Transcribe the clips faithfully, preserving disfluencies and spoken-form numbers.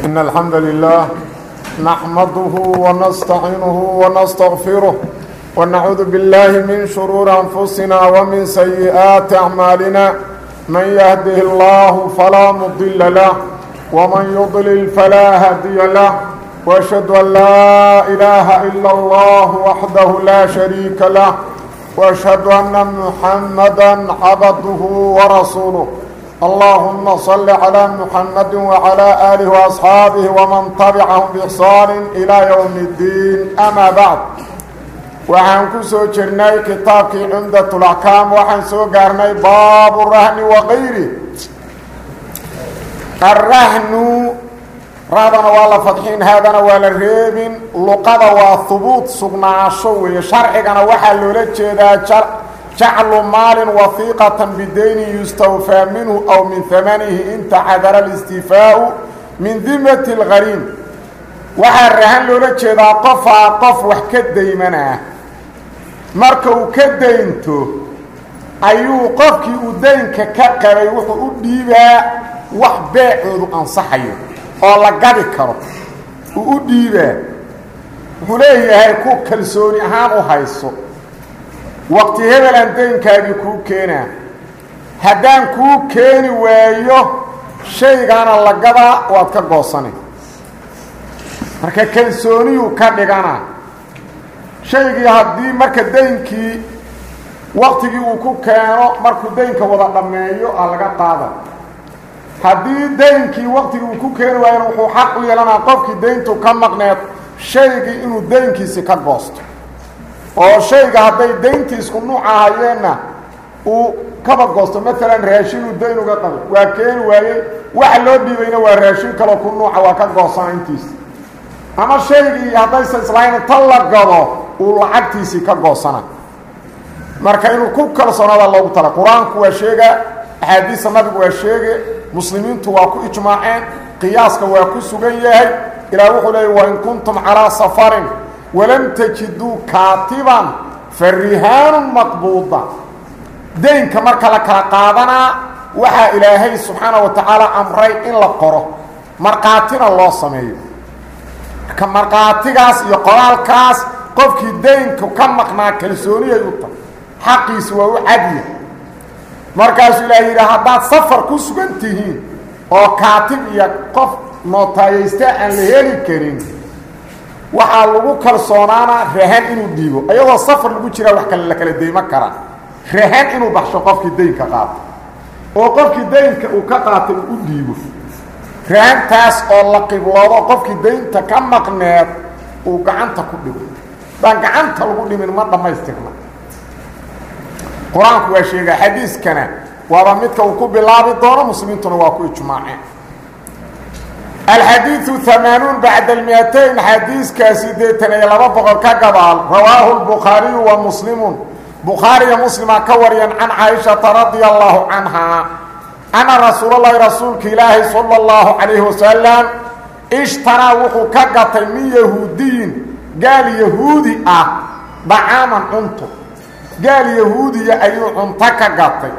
إن الحمد لله نحمده ونستعينه ونستغفره ونعوذ بالله من شرور أنفسنا ومن سيئات أعمالنا من يهده الله فلا مضل له ومن يضلل فلا هادي له وأشهد أن لا إله إلا الله وحده لا شريك له وأشهد أن محمدا عبده ورسوله اللهم صل على محمد وعلى آله وأصحابه ومن تبعهم بإحسان إلى يوم الدين أما بعد وعن كسو جرناي كتابك عمدة الأحكام وعن سو قرناي باب الرهن وغيره الرهن رادنا والله فتحين هذا ولا الريبين لقضى وثبوت سقنا شوي شرعنا وحل لجدا جعل مال وثيقة بدين يستوفى منه أو من ثمنه إن تعذر الاستيفاء من ذمة الغريم وحرهن لجدا قفا قف وحكد ديمنا مركو كدينتو أيو قفكي أدينك كقري وحو أديبا وحباعه أنصحيه oo la gadi karo uu u dhiibaa wuxuu leeyahay ku kalsooni ahaan u hayso waqti hebelan deynkaagii kuu keenaa haddaan kuu keeni waayo shaygaana la gadaa waad ka goosanay marka kalsooniyuu ka dhigana shaygii haddii marka deynkii waqtigii uu ku keeno markuu deynka wada dhammeeyo aa laga qaada haddii deynkii waqtigii uu ku keeni waayana wuxuu xaq u yeelanaa qofkii deyntu ka maqneed shaygii inuu deynkiisi ka goosto oo shayga hadday deyntii isku nuuca ahayeenna uu kaba goosto maalan raashinuu deyn uga qabay waa keeni waayey waxa loo dhiibayna waa raashin kaloo ku nuuca waa ka goosana intiisi ama shaygii haddaysa islahayn inta la gado uu lacagtiisii ka goosana marka inuu ku kalsoonaada loogu tala qur-aanku waa sheega axaadiista nabigu waa sheege muslimiintu waa ku ijmaaceen qiyaaska waa ku sugan yahay ilaa wuxuu leeyahy wain kuntum calaa safarin walam tajiduu kaatiban farihaanun maqbuuda deynka marka la kala qaadanaa waxaa ilaahay subxaana wa tacaala amray in la qoro markhaatina loo sameeyo marka markhaatigaas iyo qoraalkaas qofkii deynku ka maqnaa kalsooniyay u tahay xaqiisi waa u cadiya markaasuu ilaahay yidhi haddaad safar ku sugan tihiin oo kaatib iyo qof nootaayaysta aan la heli karin waxaa lagu kalsoonaanaa rahan inuu dhiibo ayagoo safar lagu jiraa wax kale la kala deyma karaa rahan inuu baxsho qofkii deynka qaato oo qofkii deynka uu ka qaatay uu u dhiibo rahantaas oo la qibloodo qofkii deynta ka maqneed uu gacanta ku dhigo baan gacanta lagu dhimin ma dhammaystirna qur-aanku waa sheegaa xadiiskana waaba midka uu ku bilaabi doono muslimiintuna waa ku ijmaaceen alxadiidu hamaanuun bacda almiatayn xadiiska sideetan iyo laba boqol ka gadaal rawaahu lbukhaariyu wa muslimun bukhaariya muslima ka wariyeen can caaishata radia allahu canhaa ana rasuulalahi rasuulka ilaahi sala allahu calayhi wasalam ishtaraa wuxuu ka gatay min yahuudiyin gaal yahuudi ah dacaaman cunto gaal yahuudiya ayuu cunto ka gatay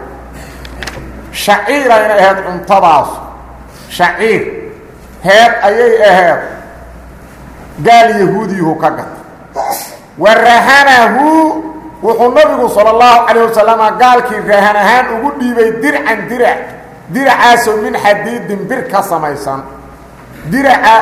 shaciir ayna ahayd cuntadaas shaciir heed ayay ahayd gaal yahuudiyuhu ka gatay wa rahanahu wuxuu nabigu sala allahu calayh wasalama gaalkii rahan ahaan ugu dhiibay dircan dirac diracaasoo min xadiidin bir ka samaysan diraca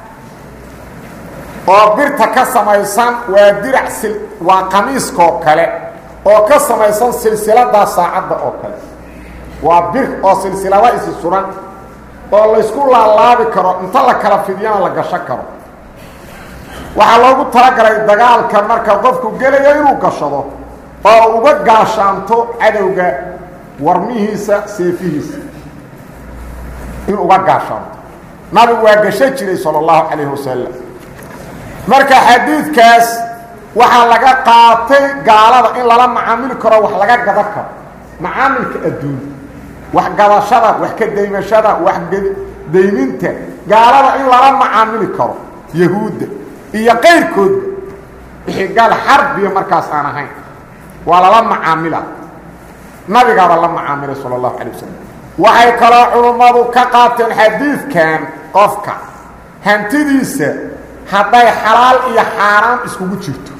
oo birta ka samaysan waa dirac sil waa qamiiskoo kale oo ka samaysan silsilada saacadda oo kale waa bir oo silsilada isi suran oo la isku laalaabi karo inta la kala fidiyana la gasho karo waxaa loogu talagalay dagaalka marka qofku gelayo inuu gashado oo uga gaashaanto cadowga warmihiisa seefihiisa inuu uga gaashaanto nabigu waa gasho jiray sala allahu calayhi wasalam marka xadiidkaas waxaa laga qaatay gaalada in lala macaamili karo wax laga gada karo macaamilka adduun wax gadashada wax ka daymashada wax dayminta gaalada in lala macaamili karo yahuudda iyo qayrkoodba wixii gaal xarbiya markaas aan ahayn waa lala macaamila nabigaaba la macaamilay sala allahu calay wasalam waxay kaloo culummadu ka qaateen xadiidkan qofka hantidiisa hadday xalaal iyo xaaraan iskugu jirto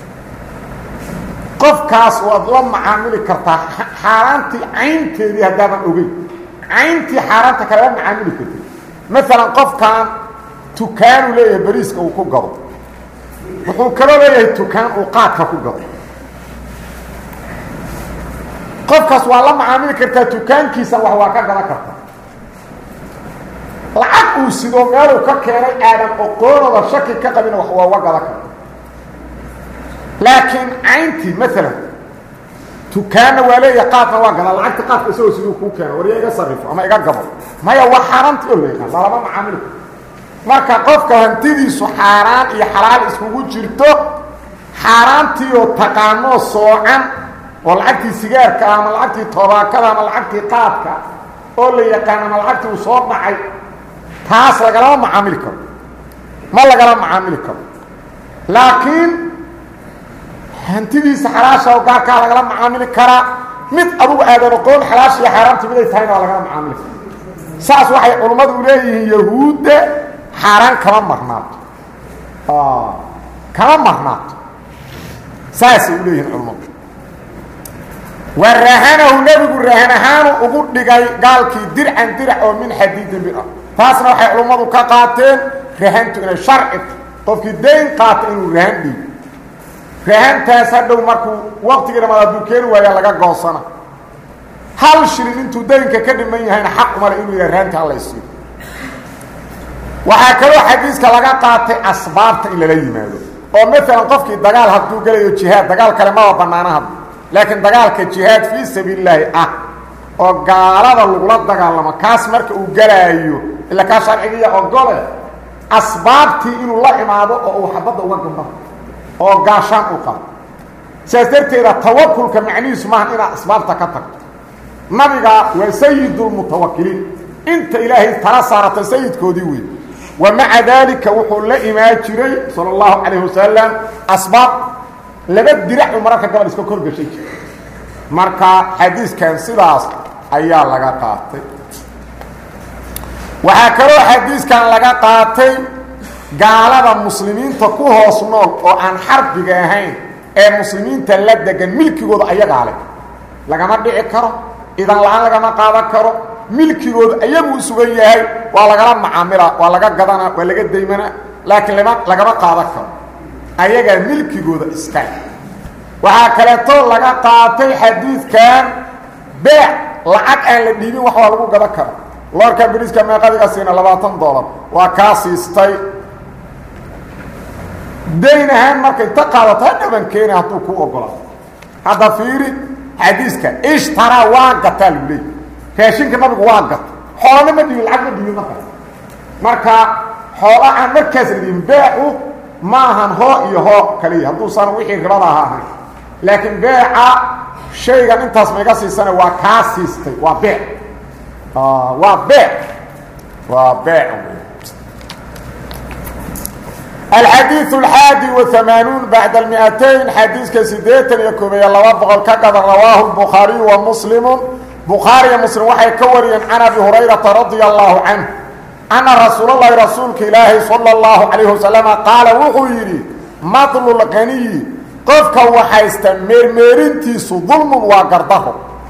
qofkaas waad la macaamili kartaa xaaraantii caynteedii haddaadan ogeyn cayntii xaaraanta kale la macaamili kartid maalan qofkan tukaanu leeyahay bariiska uu ku gado wuxuu kaloo leeyahay tukaan uu qaadka ku gado qofkaas waa la macaamili kartaa tukaankiisa wax waa ka gadan kartaa lacag uu sidoo meeluu ka keenay aadan oqoonooda shaki ka qabin wax waa uga gadan karta laakiin cayntii maalan tukaanna waa leeyahay qaadna waa gadaa lacagta qaadka isagoo siduu kuu keeno war yaa iga sarrifo ama iga gabo maya waa xaaraantii oo la yaqaan lalama macaamili karto marka qofka hantidiisu xaaraan iyo xalaal iskugu jirto xaaraantii oo taqaanoo soocan oo lacagtii sigaarka ama lacagtii tobaakada ama lacagtii qaadka oo la yaqaan ama lacagtii uu soo dhacay taas lagalama macaamili karo ma lagala macaamili karo laakiin hantidiisa xalaasha oo gaarkaa lagala macaamili karaa mid adugu aadan oqoon xalaasha iyo xaaraamta miday tahayna waa lagala macaamili kara saas waxay culummadu leeyihiin yahuudda xaaraan kama marnaato kama marnaato saasay u leeyihiin culummadu warahanahu nebigu rahan ahaanu ugu dhigay gaalkii dircan dirac oo min xadiidin bir taasna waxay culummadu ka qaateen rahantu inay sharci qofkii dayn qaata inuu rahan dhiibo rahantaas hadhow markuu waqtigii ramada hadduu keeni waayaa laga goosana hal shilin intuu daynka ka dhiman yahayna xaq umale inuu yahay rahanta hallaysiiyo waxaa kaloo xadiiska laga qaatay asbaabta in lala yimaado oo maalan qofkii dagaal hadduu gelayo jihaad dagaal kale maba bannaana hadda laakiin dagaalka jihaad fii sabiilillaahi ah oo gaalada lagula dagaalamo kaas marka uu galaayo ilaa kaa sharcigiiya ogole asbaabtii inuu la imaado oo uu xabadda uga gambao oo gaashaan u qabo sidaas darteeda tawakulka macnihiisu maaha inaad asbaabta ka tagto nabiga waa sayidulmutawakiliin inta ilaahay tala saarata sayidkoodii wey wa maca daalika wuxuu la imaan jiray sala allahu calayhi wasalam asbaab laba dirac uu mararka gabal iska kor gashay jira marka xadiiskan sidaas ayaa laga qaatay waxaa kaloo xadiiskan laga qaatay gaalada muslimiinta ku hoos nool oo aan xarbiga ahayn ee muslimiinta la degan milkigooda ayagaa leh lagama dhici karo idan la-aan lagama qaadan karo milkigooda ayaguu sugan yahay waa lagala macaamila waa laga gadana waa laga daymana laakiin lama lagama qaadan karo ayagaa milkigooda iska waxaa kaleeto laga qaatay xadiidkan beec lacag aan la dhiibin wax waa lagu gadan karo loorka beriska meeqadiga siina labaatan dollar waa kaa siistay dayn ahaan marka inta qaadato hadhaban keeni hadduu kuu ogolaa hadda fiiri xadiiska ishtaraa waa gataa lagu leey raashinka nabigu waa gata xoolana ma dhiibin lacag ma dhiibin marka marka xoola aan markaas la dhiibin beecu ma ahan hoo iyo hoo kaliya hadduusan wixii ribada aha ahayn laakiin beeca shaygan intaas maiga siisana waa kaa siistay waa beec waa beec waa beec الحديث الحادي وثمانون بعد المئتين حديث كسيديتا يكوبي الله بقل كقد رواه البخاري ومسلم بخاري ومسلم وحي كوريا عن أبي هريرة رضي الله عنه أن رسول الله رسولك إلهي صلى الله عليه وسلم قال وحيري مطل الغني قفك وحيست مرمرنتيس ظلم وقرده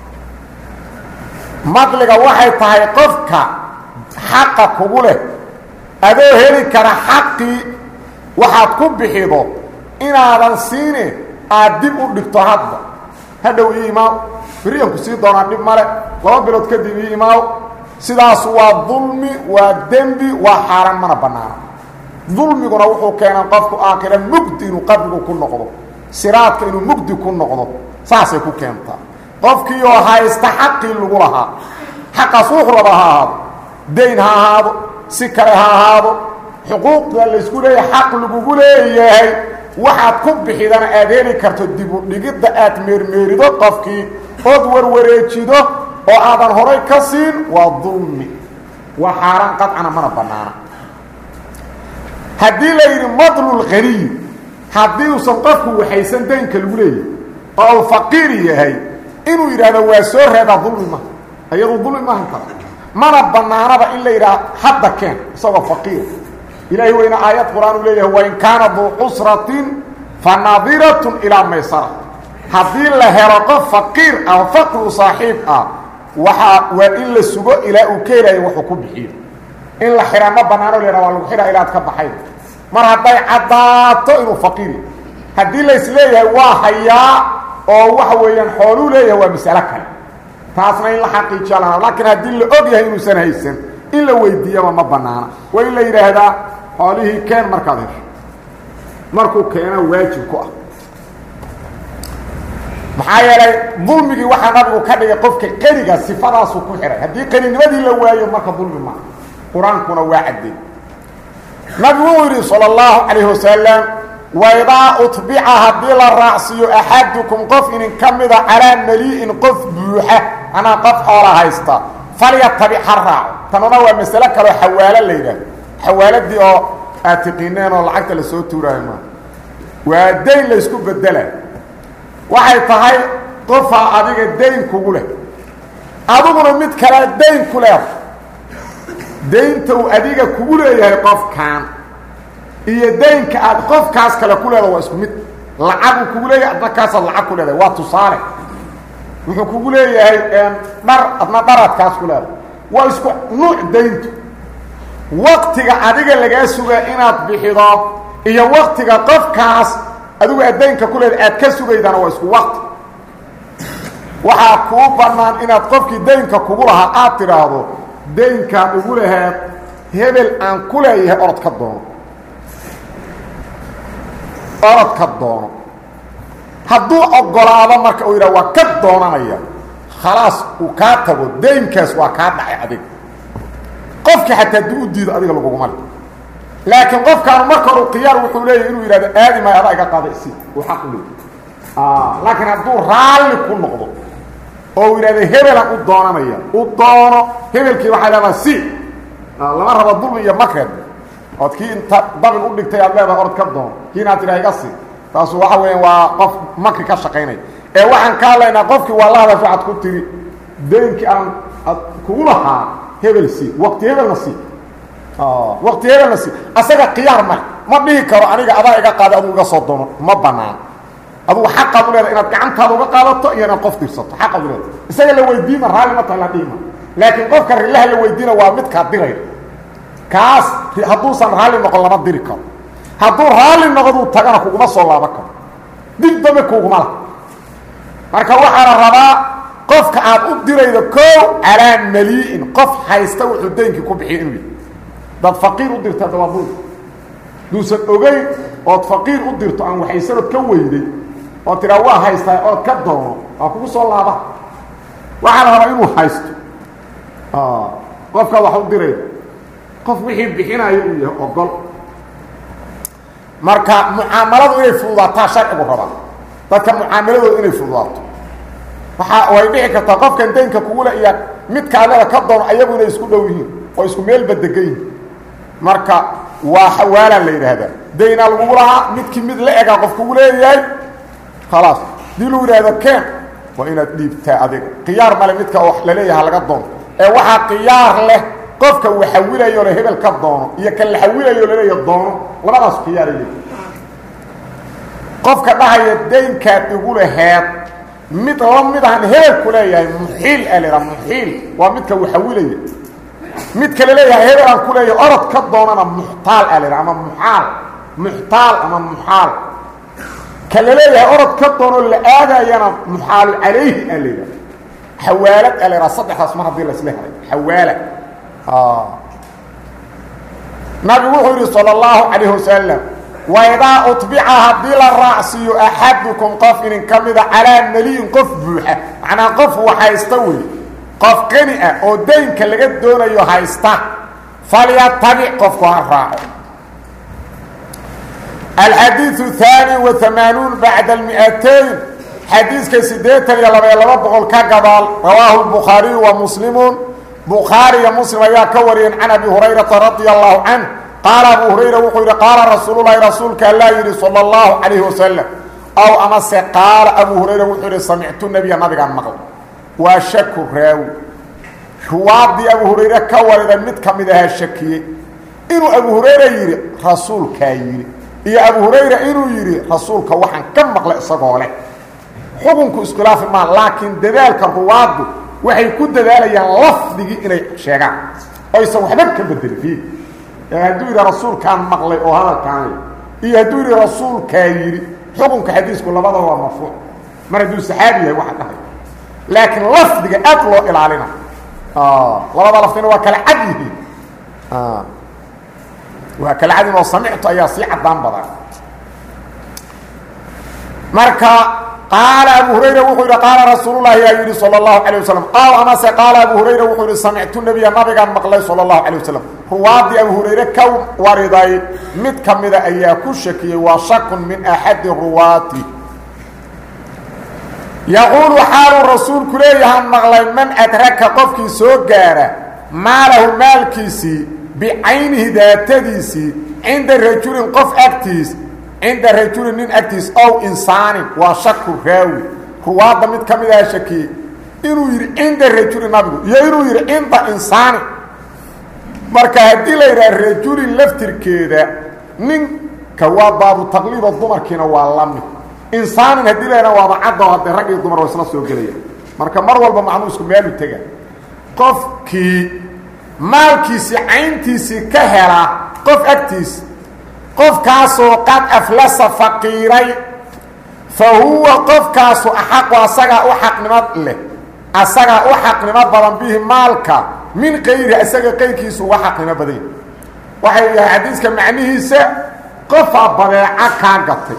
مطلق وحي تهي قفك حق قبوله أدو هلي كان حقي waxaad ku bixido inaadan siine aad dib u dhigto hadda hadhow ii imaaw beriyanku sii doonaa dhib male laba bilood kadib ii imaaw sidaas waa dulmi waa dembi waa xaaraan mana bannaana dulmiguna wuxuu keenaa qofku aakhira mugdi inuu qabrigu ku noqdo siraadka inuu mugdi ku noqdo saasay ku keentaa qofkii oo haysta xaqii lagu lahaa xaqaas wuxuu raba ha ahaado dayn ha ahaado si kale ha ahaado xuquuqda la isku leeyahay xaq lagugu leeyahay waxaad ku bixidana aad heli karto dib u dhigidda aad meermeerido qofkii ood warwareejido oo aadan horay ka siin waa dulmi waa xaaraan qadcana mana bannaana haddii la yidhi madlul ghaniy haddii uusan qofku waxaysan daynka lagu leeyahay oo uu faqiir yahay inuu yidhaahdo waa soo reebaa dulmi maha iyadu dulmi maahan kara mana bannaanaba in la yidhaha hadda keen isagoo faqiir إلهي وإن آيات قرآن إليه وإن كان ذو عسرة فناظرة إلى ميسرة هذه لهرق فقير أو فقر صاحب وحا وإن لسوق إلى أكيله وحكم بحير إن لحرام بنانه لروال الحيرة إلى أتكب حير مرحبا عداته إنه فقير هذه ليس ليه واحياء أو وحويا حولو ليه هو مسألة taasna in la xaqiijiyo laakiin hadii la og yahay inuu san haysan in la weydiiyo ma banaana way la yiraahdaa xoolihi keen markaad hesho markuu keena waajib ku ah maxaa yeelay dulmigi waxa nabigu ka dhigay qofka qariga sifadaas ku xiray hadii qaninimadii la waayo marka dulmi ma quraankuna waa cadeey nabigu yiri sallallahu alayhi wasallam وإذا أطبع هذه الرأسي أحدكم قف إن كمد على مليء قف بوحة أنا قف حولها هايستا فليتبع الرأي تنوى مسألة كانوا حوالة الليلة حوالة دي أو أتقينين والعكت لسوء توراهما والدين ليسكو بدلا وحي تهي قفها أديك الدين كوله أدوكنا متكلا الدين كله دين تو أديك كوله يا قف كان iyo deynka aad qofkaas kala ku leedahay waa isku mid lacag ku leeyahay adna kaas lacag ku leedahay waa tusaale wuxuu ku leeyahay dhar adna dharaad kaas ku leedahay waa isku nuuc deyntu waqtiga adiga laga sugaa inaad bixido iyo waqtiga qofkaas adigu deynka ku leedahay aad ka sugaydana waa isku waqti waxa ku banaan inaad qofkii deynka kugu lahaa aad tiraahdo deynka ugu lahayd hebel aan ku leeyahay orod ka doono orod ka doono hadduu ogolaado marka uu yidhaa waa ka doonanaya khalaas uu kaa tago deynkaas waa kaa dhacay adig qofkii xataa hadduu u diido adiga laguguma le laakiin qofkaanu marka hore khiyaar wuxuu leeyahay inuu yidhahdo aadi maayo adaa iga qaada isi uu xaq u leeyahay laakiin hadduu raalli ku noqdo oo uu yidhahdo hebelaan u doonanaya u doono hebelkii waxay leedaha si lama rabo dulmi iyo makred ood kii inta dabil u dhigtay aad leedahay orod ka doono kiinaad tidhaha iga si taasu waxa weeyaan waa qof makri ka shaqaynaya ee waxaan ka hadlaynaa qofkii waa la hadash waxaad ku tiri deynkii aan kugu lahaa hebel si waqti hebelna si waqti hebelna si asaga khiyaar ma ma dhihi karo aniga adaa iga qaada aduu iga soo doono ma banaan aduu xaqaad u leedahay inaad gacantaada uga qaadato iyo inaad qof dirsato xaqaad u leedahay isaga la weydiina raalli ma tahay la dhiima laakiin qofka rilaha la weydiina waa midkaa diraya kaas hadduusan raalli noqon lama diri karo hadduu raalli noqoduu tagana kuguma soo laaban karo dib dambe kuguma laha marka waxaa la rabaa qofka aad u diraydo koow calaa malii'in qof haysta wuxuu deynkii ku bixiyo inuu yahay dad faqiir u dirta dawaabul duusan ogeyn ood faqiir u dirto aan waxaysanod ka weyday oo tiraa waa haystaa ood ka doono waa kugu soo laaba waxaa la rabaa inuu haysto qofkaad wax u diraydo qof wixii bixinayo uu yahay ogol marka muaamaladu inay fududaataa sharcigu rabaa dadka muaamaladooda inay fududaato waxa way dhici kartaa qofkan deynka kugu la iyo mid kaalada ka doono ayagu inay isku dhow yihiin oo isku meel badegayn marka waa xawaala la yiraahdaa deyna lagu lahaa midkii mid la ega qof kugu leeyahay خلاص dii lu yiraahdo keen waa inaad dhiibtaa adiga qiyaar male midka wax la leeyahay laga doono ee waxa qiyaar leh qofka uu xawilayo la hebel ka doono iyo kan la xawilayo la leeyahay doono labadaas qiyaar ay qofka dhahaya deynka ugu lahayd mid la mid ah hebel ku leeyahay muhiil alira muhiil waa midka uu xawilayo mid kale leeyahay hebel aan ku leeyahay orod ka doonana muhtaal alira ama muhaal muhtaal ama muhaal kale leeyahay orod ka doono la aadayana muhaal alayhi alira حوالة الى صدح اسمها دي الاسلحه حواله اه نبي صلى الله عليه وسلم واذا اطبعها دي الراس احدكم قف ان كمد على مليء قف بوحه انا قف وحيستوي قف قنئه او دينك لغا دونيو هيستا فليتبع قف الراع الحديث الثاني وثمانون بعد المئتين حديث كسيدات يلا يلا بقول كقبال رواه البخاري ومسلم بخاري ومسلم يا كورين عن ابي هريره رضي الله عنه قال ابو هريره وقال قال رسول الله رسولك الله صلى الله عليه وسلم او امس قال ابو هريره وقال سمعت النبي نبي مقل وشك راوي شواب دي ابو هريره كورين مد كميدها شكيه inuu abu hurayra yidhi rasuulkaa yidhi iyo abu hurayra inuu yidhi rasuulka waxaan ka maqlay isagoo leh xukunku iskhilaafi maa laakiin dadaalka ruwaaddu waxay ku dadaalayaan lafdigii inay sheegaan oysan waxba ka bedelin fiih hadduu yidhi rasuulkaan maqlay oo hadalkaan iyo hadduu yidhi rasuulkaa yidhi xukunka xadiisku labadaba waa marfuuc mar hadduu saxaabi yahay waxa dhahay laakiin lafdiga aad loo ilaalina labada lafdina waa kala cad yihiin waa kala cadin oo samictu ayaa sii caddaan badan marka qaala abu hurayra wuxuu yidhi qaala rasuulullahi yaa yidhi sala allahu calay wasalam aw amase qaala abu hurayra wuxuu yidhi samictu nebiya nabigaan maqlay sala allahu calay wasalam ruwaadii abu hurayre ka wariday mid ka mida ayaa ku shakiyey waa shakun min axadi ruwaati yaquulu xaaluu rasuulku leeyahaan maqlay man adraka qofkii soo gaara maalahu maalkiisii bicaynihi daatadiisii cinda rajulin qof agtiis cinda rajulin nin agtiis ow insaanin waa shaku raawi ruwaadda mid ka midaha shakiyey inuu yidhi cinda rajulin nabigu iyo inuu yidhi cinda insaanin marka haddii la yidhaha rajulin laftirkeeda ninka waa baabu taqliiba dumarkiina waa la mid insaanin haddii la yidhaha waaba caddo haddee rag iyo dumar oo isla soo gelaya marka mar walba macnuu isku meelu tega qofkii maalkiisii cayntiisii ka hela qof agtiis qofkaasoo qad aflasa faqiiray fa huwa qofkaasu axaqu asagaa u xaqnimo leh asagaa u xaqnimo badan bihi maalka min qayri isaga qayrkiisu uga xaqnimo badan waxay yahay xadiiska macnihiisa qofaa badeeca kaa gatay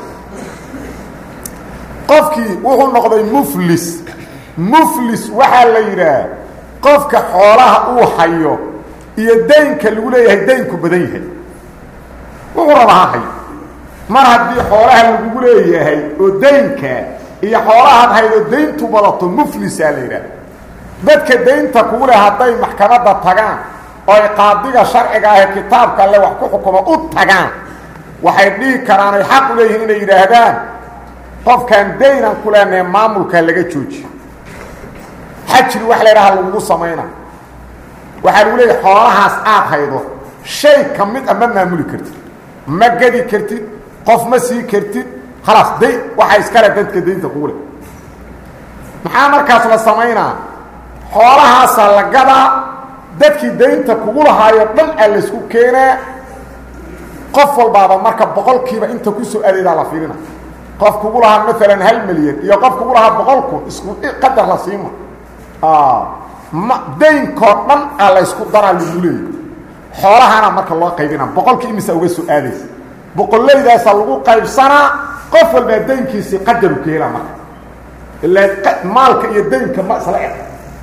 qofkii wuxuu noqday muflis muflis waxaa la yidhaah qofka xoolaha uu hayo iyo daynka lagu leeyahay daynku badan yahay wuxuu rabaa ha hayo mar haddii xoolaha lagugu leeyahay oo daynka iyo xoolahaad haydo dayntu badato muflisaa la yidhaah dadka daynta kugu leh hadday maxkamadda tagaan oo ay qaadiga sharciga ah ee kitaabka alle wax ku xukumo u tagaan waxay dhihi karaan ay xaq u leeyihiin inay yidhaahdaan qofkaan daynan ku leenahay maamulkaa laga joojiyo xajri wax la yidhaha lagugu samayna waxaa lagu leeyahay xoolahaas aad haydo shay ka mid a ma maamuli kartid ma gadi kartid qof ma sii kartid khalaas day waxaa iskale dadka daynta kugu leh maxaa markaas la samaynaa xoolahaasaa la gadaa dadkii daynta kugu lahaayo dhan aa laysku keenaa qof walbaaba marka boqolkiiba inta kusoo adeedaa la fiirina qof kugu lahaa maalan hal milyan iyo qof kugu lahaa boqol kun isku qadar la siima ma daynkoo dhan aa laysku daraa lagu leeyahy xoolahana marka loo qaybina boqolkii imisa uga soo aadaysa boqollaydaasaa lagu qaybsanaa qof walbaa daynkiisii qadaru ka helaa marka ilaa maalka iyo daynka ma isla eg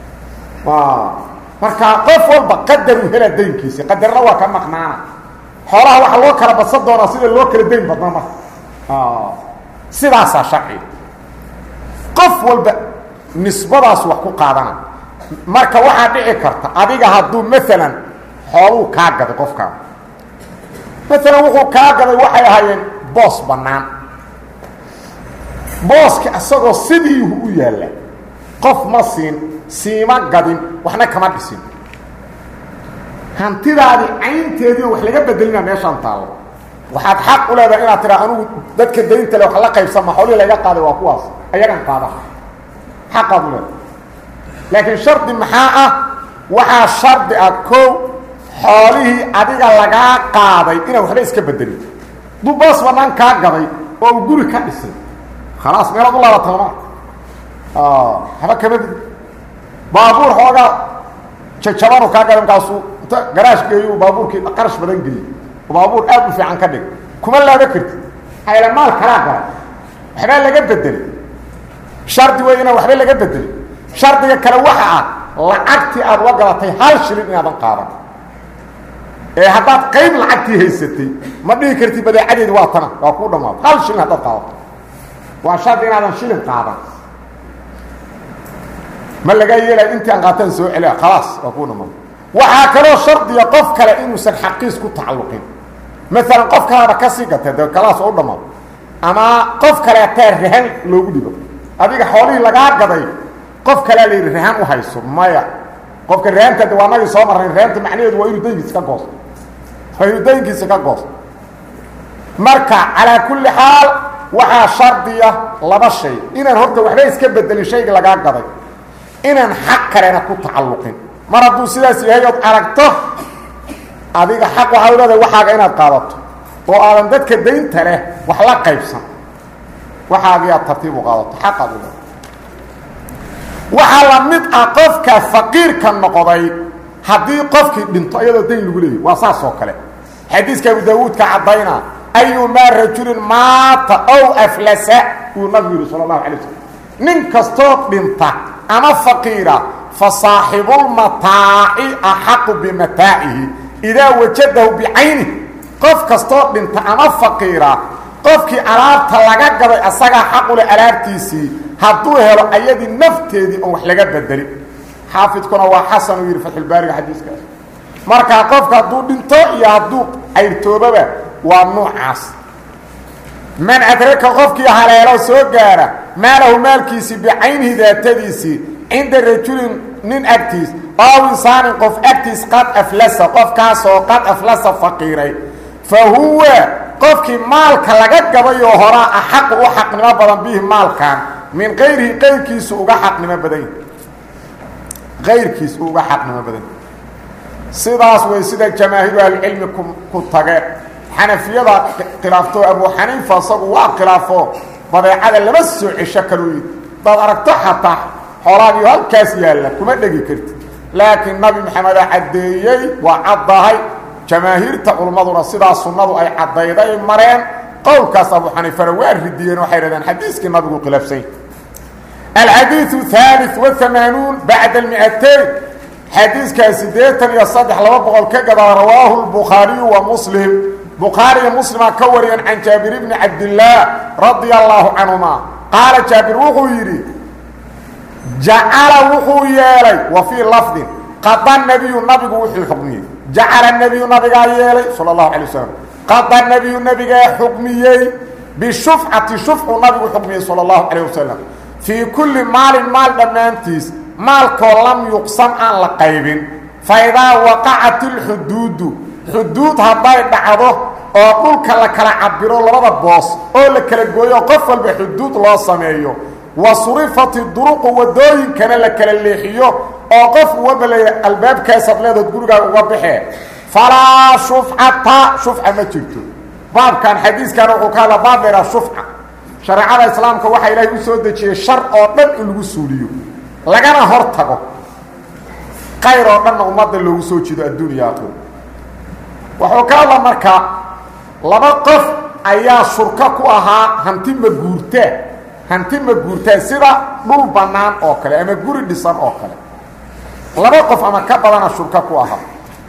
marka qof walba qadaruu helaa daynkiisii qadarna waa ka maqnaana xoolaha waxaa loo kala badsan doonaa sida loo kala dayn badnaa marka sidaasaa sharciga qof walba nisbadaas wax ku qaadana marka waxaa dhici karta adiga hadduu maalan xooluu kaa gaday qofkaan maalan wuxuu kaa gaday waxay ahaayeen boos bannaan booski isagoo sidiihu u yaalla qof ma siin siima gadin waxna kama dhisin hantidaadii caynteedii wax laga bedelina meeshaan taallo waxaad xaq u leedahay inaad tiraa anugu dadka daynta le wax la qaybsama xoolihii laga qaaday waa kuwaas ayagan qaadaha xaqaad u leedahay laakiin shardi maxaa ah waxaa shardi ah kow xoolihii adiga lagaa qaaday inaan waxba iska bedelin duu boos bannaan kaa gaday oo uu guri ka dhisay khalaas meelaad u laabatama haba kama bid baabuur xoogaa jajabanu kaa gaday markaasuu inta garaash geeyo baabuurkii qarash badan geliyey oo baabuur aad u fiican ka dhig kuma laaba kartid hayla maal kalaa galay waxbaa laga bedelay shardi wey inaan waxba laga bedelin shardiga kale waxa ah lacagtii aad uga gadatay hal shilin inaadan qaadan ee haddaad qayb lacagtii haysatay ma dhihi kartid badeecadeedi waa tana waa kuu dhammaado hal shilin haddaad qaadato waa shardi inaadan shilin qaadan ma lagaa yeelaya intii aan qaataan soo celiya khalaas waa kuu dhammaado waxaa kaloo shardiga qof kale inuusan xaqiis ku tacalluqin maalan qof kalaaba ka sii gatay dee kalaas oo u dhammaado ama qof kaleetaa rahan loogu dhibo adiga xoolihii lagaa gaday qof kalea la yidhi rahan u hayso maya qofka rahanta de waa nagii soo marnay rahanta macnaheedu waa inuu daynkiis ka goosto fayudaynkiisa ka goos marka calaa kulli xaal waxaa shardiya laba shay inaan horta waxba iska bedelin shayga lagaa gaday inaan xaq kalena ku tacalluqin mar hadduu sidaas yahay ood aragto adiga xaq waxaa u leedahay waxaaga inaad qaadato oo aadan dadka daynta leh wax la qaybsan waxaaga aad tartiib u qaadato xaqaad u leedahay waxaa la mid ah qofka faqiirka noqday haddii qofkii dhinto iyadoo dayn lagu leeyahy waa saas oo kale xadiiska abu daawuudka caddayna ayumaa rajulin maata ow aflasa uu nabigu yidhi sala allahu alay wasalam nin kastoo dhinta ama faqiira fa saaxibulmataaci axaqu bimataacihi idaa wajadahu bicaynih qof kastoo dhinta ama faqiira qofkii alaabta laga gaday asagaa xaqu leh alaabtiisii hadduu helo ayadii nafteedii oon wax laga bedelin xaafidkuna waa xasan uu yidhi fatxulbaariga xadiiskaas markaa qofka hadduu dhinto iyo hadduu cayrtoobaba waa nuucaas man adraka qofkii haleelo soo gaara maalahu maalkiisii bicaynihi daatadiisii cinda rajulin nin agtiis ow insaanin qof agtiis qad aflasa qofkaasoo qad aflasa faqiiray fa huwa qofkii maalka laga gabayoo horaa ah xaqu u xaqnimo badan bihi maalkan min kayrihi qayrkiisu uga xaqnimo badan qayrkiisu uga xaqnimo badan sidaas way sida jamaahiiru ahlicilmi ku tage xanafiyada khilaafto abu xaniifa isagu waa khilaafo badeecada lama soo cesho kaluu yidhi dad aragto xataa xoolaagii halkaas yaalla kuma dhegi karti laakiin nabi maxameda caddeeyey waa caddahay jamaahiirta culummaduna sidaa sunnadu ay caddayday mareen qowlkaas abu xaniifana waa ridiyeen waxay dhahdeen xadiiskii nabigu khilaafsany alxadiiu haali waamaanuun bacda almiatayn xadiiskaa siddeetan iyo saddex laba boqol ka gadaal rawaahu lbukhaariyu wa muslim bukhaariya muslima ka wariyeen can jaabir bni cabdillaah radia allaahu canhuma qaala jaabir wuxuu yidhi jacala wuxuu yeelay wa fii lafdin qada nabiyu nabigu wuxuu xukmiyey jacala nabiyu nabigaa yeelay sala allahu calay wasalam qada nabiyu nabigaa xukmiyey bishufcati shufcu nabigu xukmiyey sala allahu calayh wasalam fii kulli maalin maal dhammaantiis maalkoo lam yuqsam aan la qaybin fa idaa waqacat ilxuduudu xuduud hadday dhacdo oo dhulka la kala cabiro labada boos oo la kala gooyo qof walba xuduud loo sameeyo wa surifati duruqu waddooyinkana la kala leexiyo oo qof walba leeya albaabkaasaad leedaod gurigaaga uga baxee falaa shufcata shufca ma jirto baabkan xadiiskan wuxuu ka hadla baab leeraa shufca shareecada islaamka waxaa ilaahay u soo dejiyey shar oo dhan in lagu suuliyo lagana hor tago qayr oo dhanna ummadda loogu soo jido adduuniya aakhiro wuxuu ka hadla marka laba qof ayaa shurka ku ahaa hanti ma guurtaa hanti ma guurtaa sida dhul bannaan oo kale ama guri dhisan oo kale laba qof ama ka badana shurka ku ahaa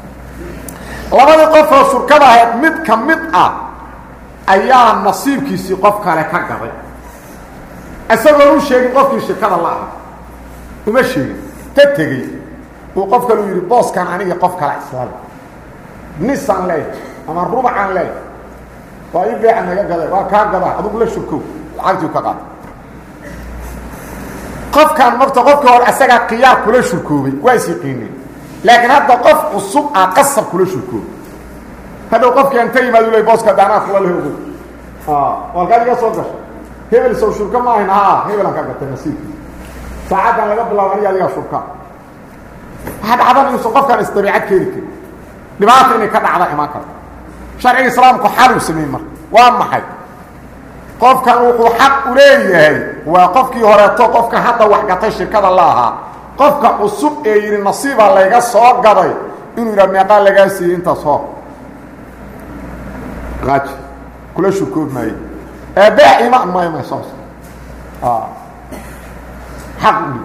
labadii qofoo shurkada ahayd mid ka mid ah ayaa nasiibkiisii qof kale ka gaday isagoo u sheegin qofkii shirkada la aha uma sheegin ka tegey uu qof kale u yidhi booskan anigii qof kale islale nisaan leeyahay ama rubacaan leeyahay waa ii beeca naga gaday waa kaa gadaa adugu la shurkow lacagtii ka qaada qofkaan marta qofkii hore isagaa khiyaar kula shurkoobay waa is yaqiineen laakiin hadda qof cusub ah qasab kula shurkoobay hadhow qofkii anta yimaadu ley booska daanaa kula lehogo walkaa iga soo gashay hebel sow shurka ma ahayn haa hebelaan ka gatay nasiibkii saacaddan laga bilaabo aniga adigaa shurka waxaa dhacdan inuusan qofkaan isdabiicad keeni karin dhibaata inay ka dhacda imaan karto sharciga islaamku xaluu sameeyey marka waa maxay qofkan wuxuu xaq u leeyahay waa qofkii horeeto qofka hadda wax gatay shirkada la ahaa qofka cusub ee yidhi nasiibaa layga soo gaday inuu yidhaha meeqaa lagaa siiyey intaas hoo qaaji kula shurkoob maaye ee beec ima mayma soos xaq u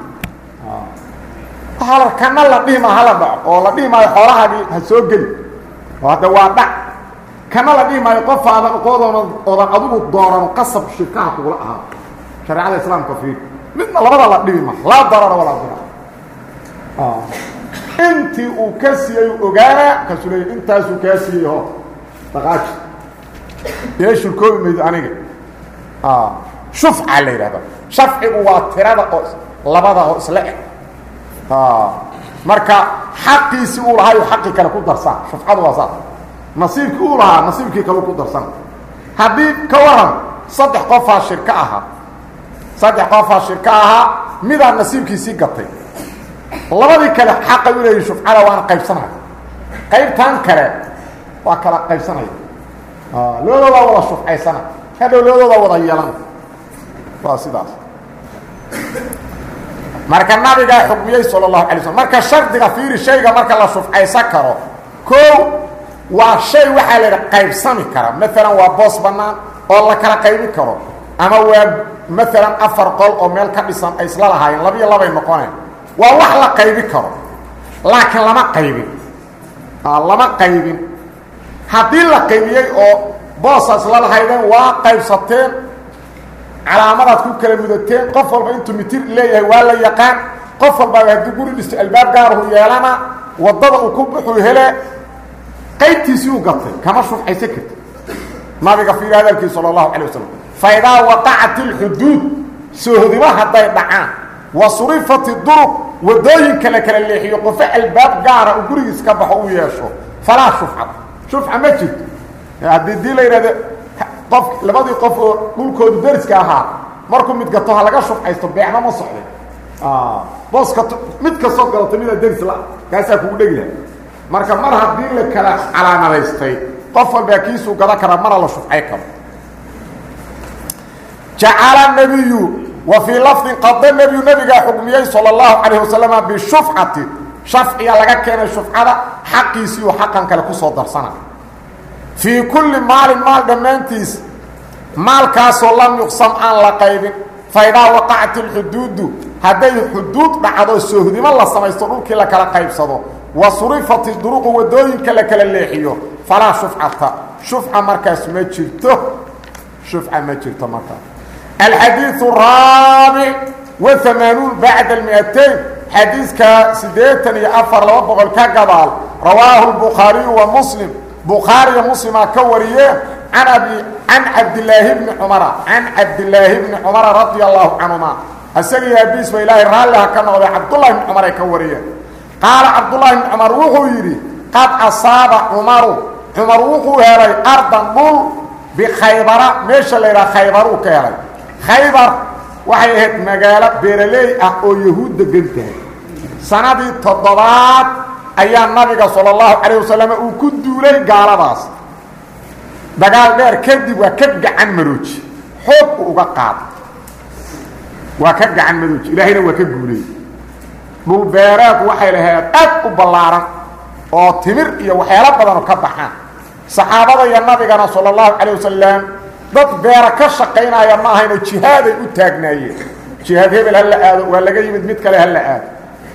hala kana la dhihima hala dhaco oo la dhihi maayo xoolahaagii ha soo geli oo hadda waa dhac kana la dhihi maayo qof aadan qoodoonan oodan adigu dooran qasab shirkaha kugula ahaa shareecada islaamka fiir midna labada la dhihi ma laa darara walaa dirar intii uu ka siiyey ogaana kaasuu leeyahy intaasuu kaa siiyey ho dhaqaaji dee shurkoobi maydo aniga shufca la yidhahda shafcigu waa tirada oo labada oo isla eg marka xaqiisii uu lahayo xaqii kale ku darsaa shufcadu waa saas nasiibkii uu lahaa nasiibkii kale ku darsan haddii ka waran saddex qofaa shirka ahaa saddex qofaa shirka ahaa midaa nasiibkiisii gatay labadii kale xaqay u leeyihin shufcada waana qaybsanaya qaybtan kale waa kala qaybsanaya labadoodaa wada shufcaysana hadhow labadoodaa wada yeelana waa sidaas marka nabigaa xukmiyey sala allahu alay slm marka shardiga fiiri shayga marka la shufcaysan karo koo waa shay waxaa la yidha qaybsami kara maalan waa boos bannaan oo la kala qaybi karo ama waa maalan afar qol oo meel ka dhisan ay isla lahaayeen labiyo labay noqoneen waa wax la qaybi karo laakiin lama qaybin lama qaybin haddii la qaybiyey oo boosaas la lahaydeen waa qaybsateen calaamadaad ku kala mudateen qof walba intuu mitir leeyahay waa la yaqaan qof walba haddii guri dhisto albaab gaaruhu yeelana waddada uu ku buxuu hele qaybtiisii u gatay kama shufcaysan karti nabiga fiiri hadalkii sala allahu calay wasalam fa idaa waqacat ilxuduud soohdimo hadday dhacaan wa surifat iduruq waddooyinka la kala leexiyo qofo albaab gaara uu gurigiis ka baxo u yeesho falaa shufcata shufca ma jirto haddii dii la yidhahdo qof labadii qof oo dhulkoodu dariska ahaa markuu mid gato ha laga shufcaysto beecna ma socday booska mid kastoo galato midaa daris la kaasaa kugu dhegi laha marka mar haddii la kala calaamadaystay qof walbaa kiisuu gada karaa mana la shufcay karo jacala nabiyu wa fii lafdin qada nebiyu nabigaa xukmiyey sala allahu calayh wasalama bishufcati shafciga laga keenay shufcada xaqiisii uu xaqan kale kusoo darsana fii kulli maalin maal dhammaantiis maalkaasoo lam yuqsam aan la qaybin fa idaa waqacat ilxuduudu hadday xuduud dhacdo soohdimo la samaysto dhulkii la kala qaybsado wa surifati duruqu waddooyinka la kala leexiyo falaa shufcata shufca markaas ma jirto shufca ma jirto markaas alxadiiثu araabic wahamaanuun bacda almiatayn xadiiska siddeetan iyo afar laba boqol ka gadaal rawaahu lbukhaariyu wa muslim bukhaariya muslimaa ka wariyeen can abi can cabdilaahi bni cumara can cabdilaahi bni cumara radia allahu canhuma isagii aabiis ba ilaahay raalliha ka noqday cabdullahi bni cumar ay ka wariyeen qaala cabdullahi bni cumar wuxuu yidhi qad asaaba cumaru cumar wuxuu helay ardan dhul bikhaybara meesha la yidhaha khaybaruu ka helay khaybar waxay ahayd magaalo beeraleey ah oo yahuud degan tahay sanadii toddobaad ayaa nabiga sala allahu calayh wasalam uu ku duulay gaaladaas dagaal dheer kadib waa ka gacan marooji xoog u uga qaada waa ka gacan marooji ilaahayna waa ka guulay dhul beereed waxay lahayd aad u ballaaran oo timir iyo waxyaalo badanoo ka baxaan saxaabada iyo nabigana sala allahu calayh wasalam dad beera ka shaqaynaya ma ahaynoo jihaaday u taagnaayeen jihaad hebel ha la aado waa laga yimid mid kale ha la aado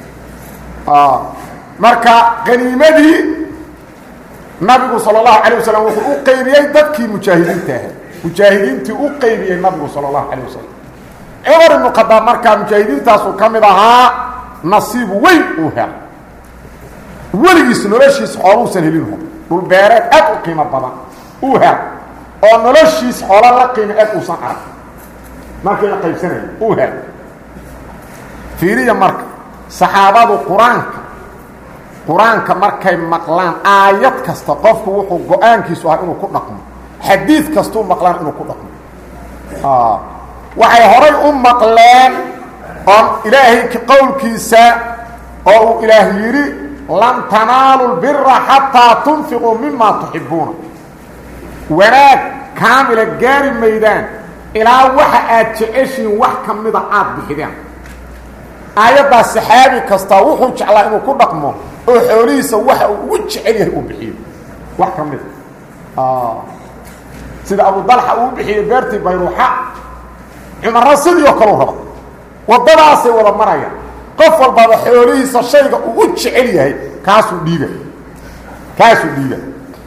marka qaniimadii nabigu sala allahu calayh wasalam wuxuu u qaybiyey dadkii mujaahidiinta ahaa mujaahidiintii u qaybiyey nabigu sala allahu calayh wasalam cumar ibnu khadaab markaa mujaahidiintaasuu ka mid ahaa nasiib weyn uu hela weligiis noloshiis xooluusan helin ho dhul beereed aad u qiimo badan uu hela oo noloshiis xoolo la qiimo eed uusan arag markii la qaybsanayo uu hela fiiriya marka saxaabadu qur-aanka qur-aanka markay maqlaan aayad kasta qofku wuxuu go-aankiisu ahaa inuu ku dhaqmo xadiid kastuu maqlaan inuu ku dhaqmo waxay horay u maqleen oon ilaahay qowlkiisa oo uu ilaah yidhi lan tanaalu lbira xataa tunfiquu mima tuxibuuna wanaag kaamila gaari maydaan ilaa waxa aad jeceshiin wax ka mida aad bixideen aayaddaas saxaabi kastaa wuxuu jeclaa inuu ku dhaqmo oo xoolihiisa waxa uu ugu jecel yahay uu bixiyo wax ka mida sida abu dalxa uu bixiyey beertii bayruuxa cumarna sidii oo kaleu raba waddadaasay wada marayaan qof walbaba xoolihiisa shayga uu u jecel yahay kaasuu dhiiba kaasuu dhiiba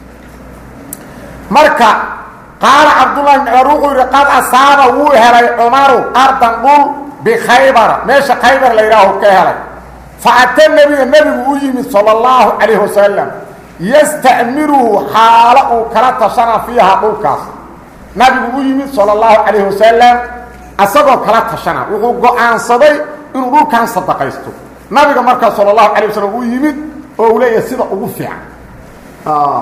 marka qaala cabdullahi bn cumar wuxuu yidhi qad asaaba wuu helay cumaru ardan dhul bikhaybara meesha khaybar la yidhaahu ka helay fa ata nebiga nebigu u yimid sala allahu calayh wasalam yasta'miruhu xaalo uu kala tashana fiiha dhulkaas nabigu u yimid sala allahu calayh wasalam asagoo kala tashana wuxuu go-aansaday inuu dhulkan sadaqaysto nabiga markaa sala allahu calayh wasalam u yimid oo uu leeyahay sida ugu fiican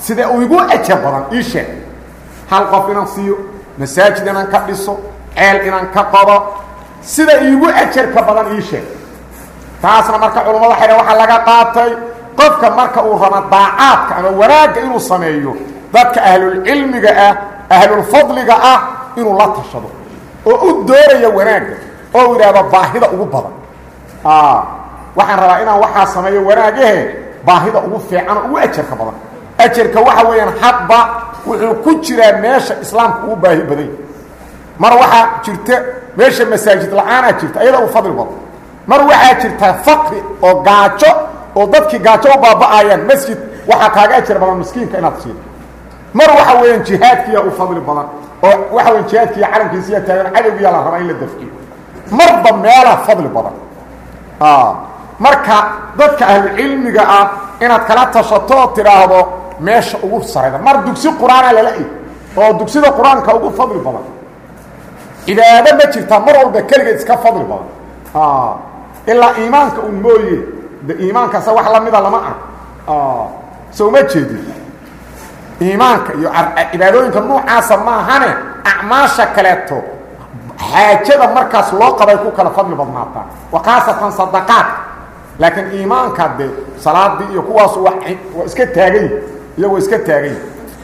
sida uu igu ajar badan ii sheeg hal qof inaan siiyo masaajid inaan ka dhiso ceel inaan ka qodo sida iigu ajarka badan ii sheeg taasna marka culimada xidha waxa laga qaatay qofka marka uu rabo daacaadka ama wanaagga inuu sameeyo dadka ahlul cilmiga ah ahlul fadliga ah inuu la tashado oo u dooraya wanaagga oo yiraahdo baahida ugu badan ah waxaan rabaa inaan waxa sameeyo wanaagahe baahida ugu fiican ugu ajarka badan ajarka waxa weeyaan hadba wuxuu ku jiraa meesha islaamku u baahi badan mar waxa jirta meesha masaajid la'aan jirta ayada u fadli badan mar waxa jirta faqri oo gaajo oo dadkii gaajo u baaba'ayaan masjid waxa kaaga ajar badan miskiinka inaad siido mar waxa weeyaan jihaadkiya u fadli badan oo waxa weeyaan jihaadkiya calankiisa taagan cadawgiya la rabaa in la dafciyo marba meela fadli badan ah marka dadka ahlu cilmiga ah inaad kala tashato tiraahdo meesha ugu sareyda mar dugsi quraan la leeyahay oo dugsida quraanka ugu fadli badan idaada ma jirta mar walba kaliya iska fadli badan ah illa iimaanka uu mooyee de iimaanka sa wax la mid ah lama arko ah soo ma jeedin iimaanka iyo ibaadooyinka noocaas ma ahane acmaasha kaleeto xaajada markaas loo qabay ku kala fadli badnaata waqaasatan sadaqaat laakiin iimaanka de salaadii iyo kuwaas wax iska taagay iyagu iska taagay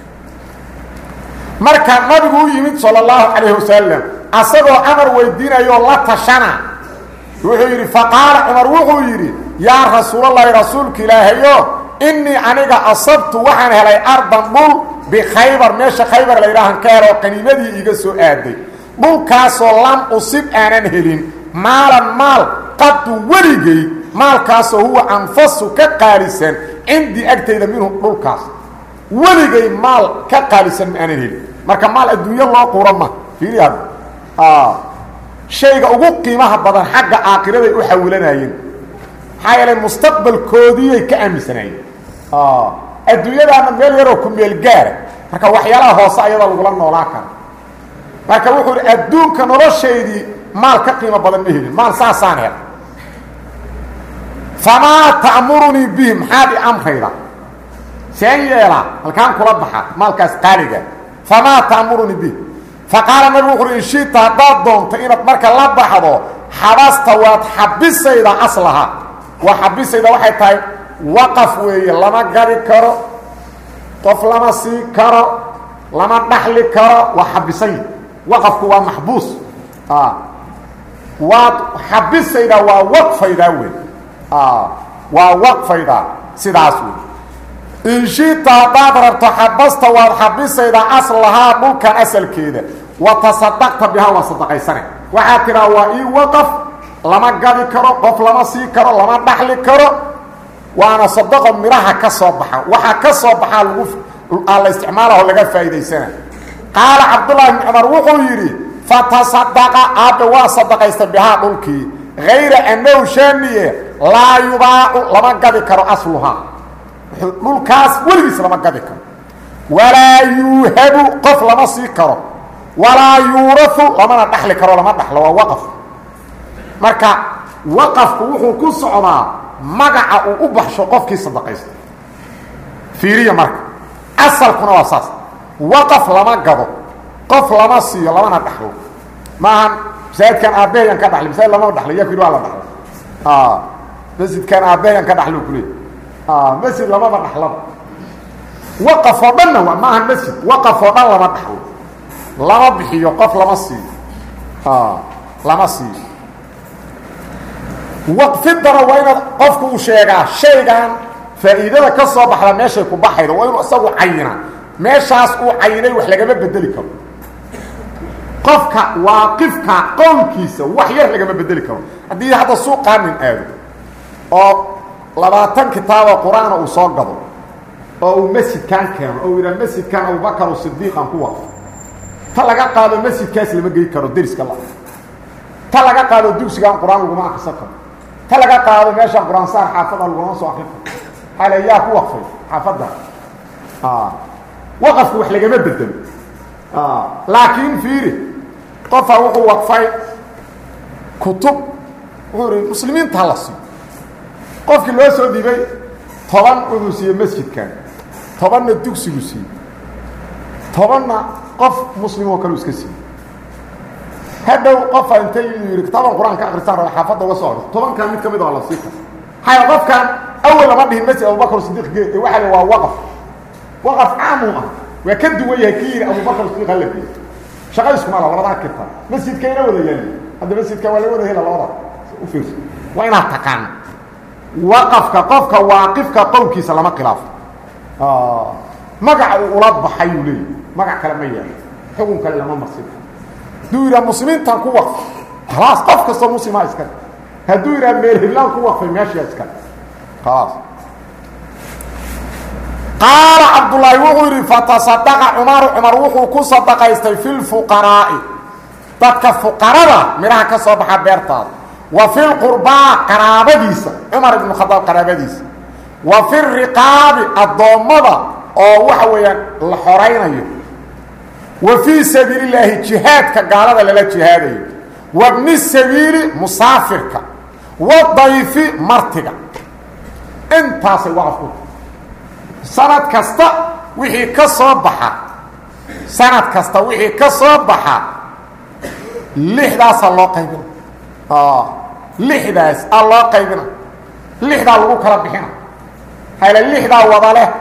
marka nabigu yimid sallallahu alayhi wasallam asagoo amar weydiinayo la tashana wuxuu yiri faqala umar wuxuu yiri ya rasuulullaahi rasuulka ilaahayo inni aniga asabtu waxaan helay ardan bul bi khaybar meesha khaybar la ilaahan ka helo qaniimadii iga soo aaday dhulkaasoo lam usib aanan helin maalan maal qad warigay maalkaasoo huwa anfasu ka qaalisan cindi agtayda minhu dhulkaas warigay maal ka qaalisan ma aanan helin marka maal adduunyo loo qurama fiiriyaad ah shayga ugu qiimaha badan xagga aakhirada u xawilanayeen xayale mustaqbalkoodii ka aaminsanayeen ah adduunyada meel yar oo ku meel gaar marka waxyaalaha hoose ayada lagu la noolaa kan marka wuxuu adduunka nolosheedii maal ka qiimo badan ma helin maal saasaan hel fama ta'muruni bihim hadi amrayda sayela halkaan kula baxa maalkaas qaaliga fama ta'muruni bihim faqala nabi wuxuu in shiita dadonta inaad marka la baxdo xabasta waad xabisayda aslaha wa xabisayda waxay tahay waqaf weeye lama gari karo qof lama si karo lama dhaxli karo wa xabisay waqafku waa maxbuus ah waad xabisayda waa waqfayda weey ah waa waqfayda sidaas weey in shiita dadrabta xabasta waad xabisayda aslaha dhulkan asalkeeda wa tasaddaqta biha wa sadaqaysana waxa tira waa ii waqaf lama gadi karo qof lama si karo lama dhaxli karo waana sadaqa miraha ka soo baxa waxa ka soo baxa lagu alla isticmaalaha laga faa'iideysana qaala abdullah ibn umar wuxuu yiri fatasaddaqa aad wa sadaqaysta biha dhulkii ghayra annahu shaniye la yubaa lama gadi karo asluha dhulkaas waligiis lama gadi karo wala yuhabu qof lama si karo wala yurathu lama dhaxli karo lama dhaxlo waa waqaf marka waqafku wuxuu ku socdaa magaca uu u baxsho qofkii sadaqaysta fiiriya marka asalkuna waa saas waqaf lama gado qof lama siiyo lama dhaxlo maahan saadkan aabeeyan ka dhaxli misal lama dhaxlo yaa fiir waa la dhaxlo ah masjidkan aabeeyan ka dhaxlo kulay ah masjid lama dhaxlo waqaf oo dhan waa maahan masjid waqaf oo dhan lama dhaxlo lama bixiyo qof lama siiyo ah lama siiyo waqfidana waa inaad qofku u sheegaa shaygan faa'iidada ka soo baxda meeshay ku baxaydo waa inuu isagu cayina meeshaas uu cayinay wax lagama bedeli karo qofka waaqifka qowlkiisa wax yar lagama bedeli karo haddii hadda suuqaan min aado oo labaatan kitaabo quraan uu soo gado oo uu masjidkan keeno oo ila masjidkan Abu Bakar as-Siddiq aan ku waqf ta laga qaado masjidkaas lama geey karo dariska Allah ta laga qaado dugsigan quraan lagu ma akhrisan karo ta laga qaado meesha quraan saar xaafada lagu soo akhriyo hal yaa ku waqfay xaafada ah waqafku wax lagama bedelo ah laakiin fiiri qofa wuxuu waqfay kutub wuxuu muslimiinta la sii qofkii loo soo dhibay toban uu siiyay masjidkan tobanna dugsigu siiyey tobanna qof muslim oo kale iska siiyey hadhow qof intay yiri toban quraanka akhrisan raba xaafadda uga soo tobanka mid kamid ah la siiyay hay qofkan awal lama dhihin masjid Abu Bakr Siddiq geey waxa waa waqf waqf aamu ah waa ka duwan yahay kiir Abu Bakr Siddiq halkii shaqo isku mala labada kita masjidkeena wada yaali hadda masjidka waa la wada hela labada u fiirso waa ina taqaan waqfka qofka waaqifka qowlkiisa lama khilaaf ah magac uu la baxay leey magac kale ma yahay xugun kale lama marsin duura muslimiinta ku waqf خلاص qof kasto muslima iska haduu ira meel hilaan ku waqfay meesha iska خلاص قال عبد الله وغير فتصدق عمر عمر وحو كصدقايستي في الفقراء تك فقراء مراها كسوبخا بيرتا وفي القربى قرابديس عمر بن الخطاب قرابديس وفي الرقاب الضمضه او وحويا الحرينيه وفي سبيل الله جهاد كقالده لا جهادي وابن السبيل مسافرك والضيف مرتقى انت سوافق سنة كستا وحي كصبحة سنة كستا وحي كصبحة لحداس الله قيبنا آه لحداس الله قيبنا لحدا لغوك ربحنا هاي اللحدا وضاله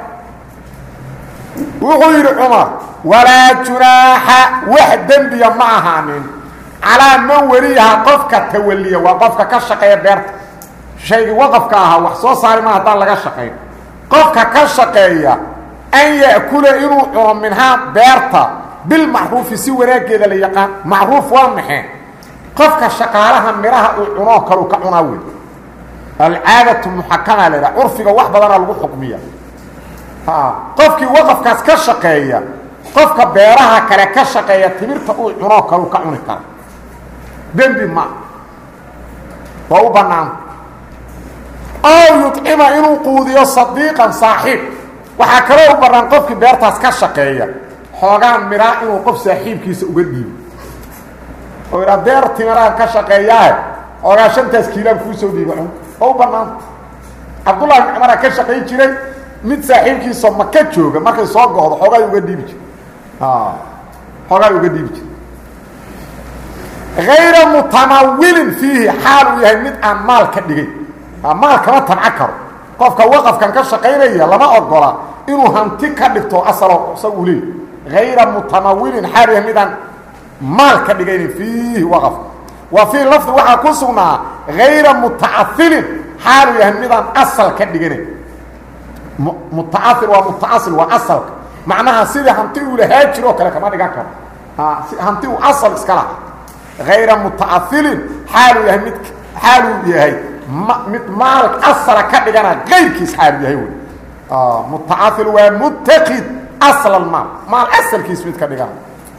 وغير عمر ولا جناح وحدا بيا معها من على من وريها قفك التولية وقفك كالشقية بيرت شيء وقفك اها وحصوص على ما هطال لك الشقية قفك كالشقية أن يأكل إنو عرم منها بيرتا بالمعروف سوراك إذا ليقان معروف وامحين قفك الشقالها مراها عنوك لك عناوي العادة المحكمة لها عرفك واحدة لنا لغو حكمية قفك وقفك كالشقية قفك بيرها كلا كالشقية تمرت عنوك لك عنوك دنبي ما وهو بنام أو يطعم إنو قوديو صديقا صاحب وحكروا بران قفك بيرتاس كالشقية حوغان مراء إنو قف صاحب كيس أقديم وإذا بيرتي مراء كالشقية وغا شنتاس كيلان كوسو ديبعون وهو بنام عبد الله بن عمر كالشقية جيري مid saaxiibkiisa ma ka jooga markay soo go'do xogaa uga dhiibi jir ah xogaa uga dhiibi jir غير متمول فيه حال yahay mid aan maal ka dhigay maal kama tabca karo qofka waqafkan ka shaqeynaya lama ogola inuu hanti ka dhigto asal oo leey غير متمول حال yahay mid aan maal ka dhigay فيه وقف وفي لفظ waxa ku sugnaa غير متعثل حال yahay mid aan asal ka dhigay متعاثر ومتعاصل واصل معناها سيده هانتي ولا هاجرو كلا كما دغا كان ها هانتي واصل اسكلا غير متعاثل حاله يهمت حاله يهي مت مالك اثر كدغنا غير كيس حاله يهي اه متعاثل ومتقد اصل المال مال اصل كيس مت كدغنا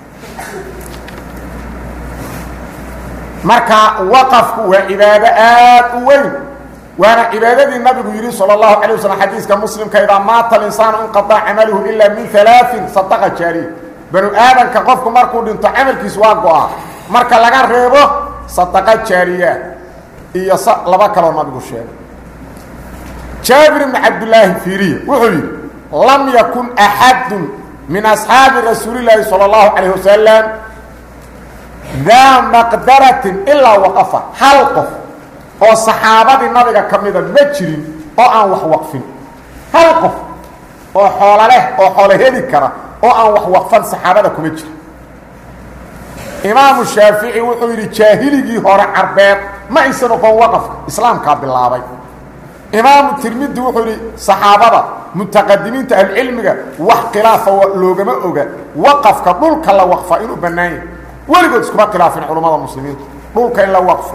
marka waqafku waa cibaado aad u weyn وانا عبادتي النبي يري صلى الله عليه وسلم حديث كمسلم كإذا مات الإنسان انقطع عمله إلا من ثلاث صدقة جارية بنو آدم كقفك مركو دينتو عمل كيسواق قواه مركا لغا ريبه صدقة جارية إيا لباك الله النبي الشيء جابر بن عبد الله الفيري وحبيب لم يكن أحد من أصحاب رسول الله صلى الله عليه وسلم ذا مقدرة إلا وقفه حلقه oo saxaabadii nabiga kamida ma jirin oo aan wax waqfin hal qof oo xoolo leh oo xoolo heli kara oo aan wax waqfan saxaabada kuma jiro imaam shaafici wuxuu yiri jaahiligi hore carbeed ma aysan qoon waqf islaamka bilaabay imaam tirmidhi wuxuu yiri saxaabada mutaqaddimiinta cilmiga wax khilaafa loogama oga waqfka dhulka la waqfa inuu banaay waligood isku khilaafin culimada muslimiinta dhulka in la waqfo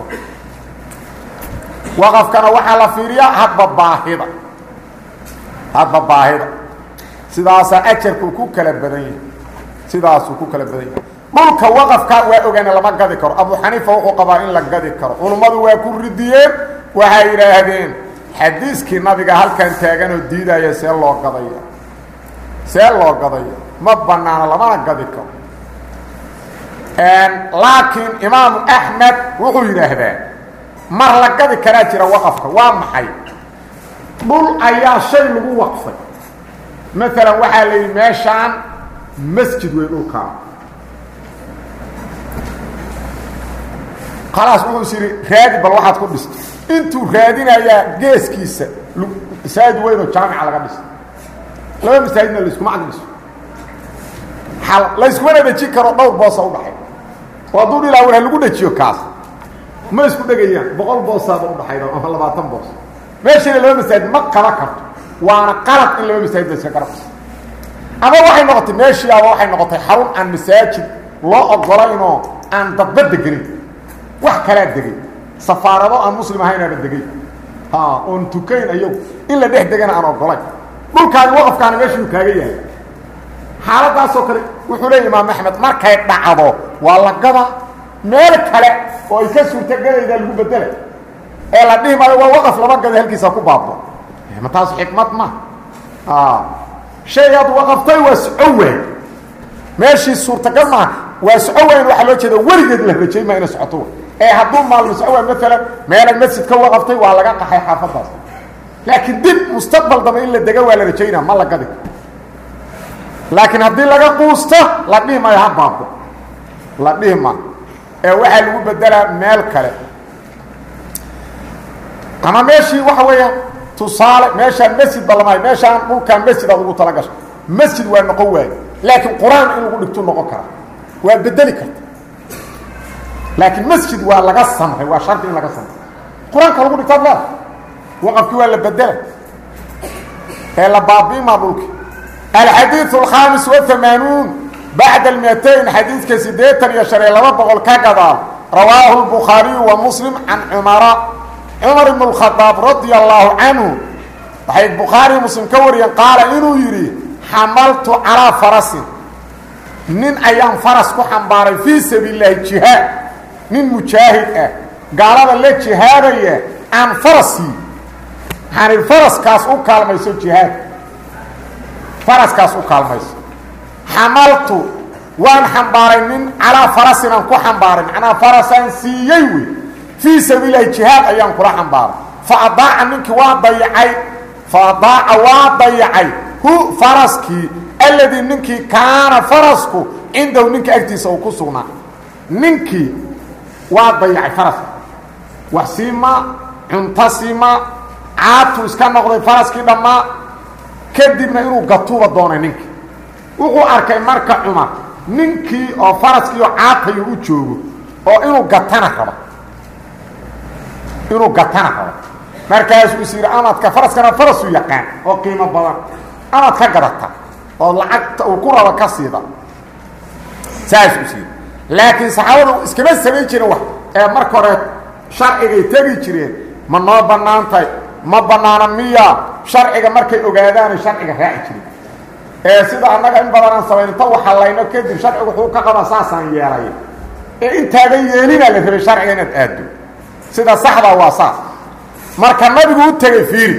وقف كان وحا لا فيريا حبا باهدا حبا باهدا سداسا اجركو كو كلا بدن سداسو كو كلا بدن ملك وقف كان وا اوغان لما غدي كرو ابو حنيفه وحو قبا ان لا غدي كرو علمadu waa ku ridiyeen waxa yiraahdeen xadiiskii nabiga halkan taagan oo diidaya see loo gadaya see loo gadaya ma banaana lama gadi karo ان لكن امام احمد wuxuu yiraahdaa mar la gadi kara jira waqafka waa maxay bul ayaa shay lagu waqfay مثلا waxaa la meeshaan masjid weyn oo ka خلاص uu siri raadi bal waxaad ku dhisto intuu raadinaya geeskiisa saad weyn oo jaamica laga dhisto laba masaajidna la isku macdis hal la isku wada dhaji karo dhowr boos u dhaxay waa duu ilaa waxa lagu dhajiyo kaas ma isku dhagayaan boqol boos u dhaxay oo labaatan boos meeshii laba masaajid ma qala karto waana qalad in laba masaajid iska qarabto ama waxay noqotay meeshii ama waxay noqotay xarun aan masaajid loo ogolayno aan dadbada gelin wax kala degay safaarado aan muslim ahayn aan degay ha on tukayn ayo in la dhex degana aan ogolay dhulkaan waqafkaan meeshii kaaga yahay xaaladaas oo kale wuxuu leeyahay imaam axmed markay dhacdo waa la gaba meel kale oo ay ka suurtagelayda lagu bedelay ee la dhimayo waa waqaf laba gada halkiisa ku baabto ma taas xikmad ma ah shayad waqaftay was'awe meeshii suurtagal ma was'aweyn waxa loo jeedo warigeed la rajay ma ina socoto ee hadduu maal was'awe mesela meel masjid ka waqaftay waa laga qaxay xaafadaas laakiin dib mustaqbal dama in la dega waa la rajayna ma la gadi laakiin haddii laga quusto la dhimayo ha baabto la dhima ee waxa lagu bedelaa meel kale ama meeshii waxa weeyaa tusaale meesha masjid balmay meesha dhulka masjid ugu talagasho masjid waa noqon waay laakiin quraan in lagu dhigto noqon kara waa bedeli karta laakiin masjid waa laga samray waa sharti in laga samray quraanka lagu dhigto la waqafki waa la bedela ee la baabi ma dhulki الحديث الخامس والثمانون بعد المئتين حديث كسيديتا يشري لما بقول كقضى رواه البخاري ومسلم عن عمر عمر بن الخطاب رضي الله عنه صحيح البخاري ومسلم كوري قال إنه يري حملت على فرس من أيام فرس كحنباري في سبيل الله الجهاد من مجاهد قال الله الجهاد عن فرسي عن الفرس كاس أكال ما يسوي جهاد فرس كاس أكال ما يسوي حملت وان حنبارين على فرسنا كو حنبارين انا فرسان سييوي في سبيل الجهاد ايام كو حنبار فاضاع منك وضيعي فاضاع وضيعي هو فرسكي الذي منك كان فرسكو عنده منك اكتيس او كسونا منك وضيعي فرس وحسيما انتصيما عاتو اسكان نقضي فرسكي لما كدبنا انو قطوبة دونه منك wuxuu arkay marka Umar ninkii oo faraskii oo caaqay u joogo oo inuu gatana qaba inuu gatana qaba markaas uu siir amadka faraskana farasu yaqaan oo qiimo badan amad ka gadata oo lacagta uu ku raba ka siida saas uu siir laakiin saxaabadu iskama sameeyeen jirin wax ee marka hore sharciga ay tagi jireen ma noo banaantay ma banaana miya sharciga markay ogaadaan sharciga raaci jireen ee sida anaga in badan sameeyay waxa layno kadib sharcigu wuxuu ka qaba saasan yeelay ee intaaga yeelina la rabay sharciga inaad aado sida saxda waa sax marka nabigu u tagay fiiri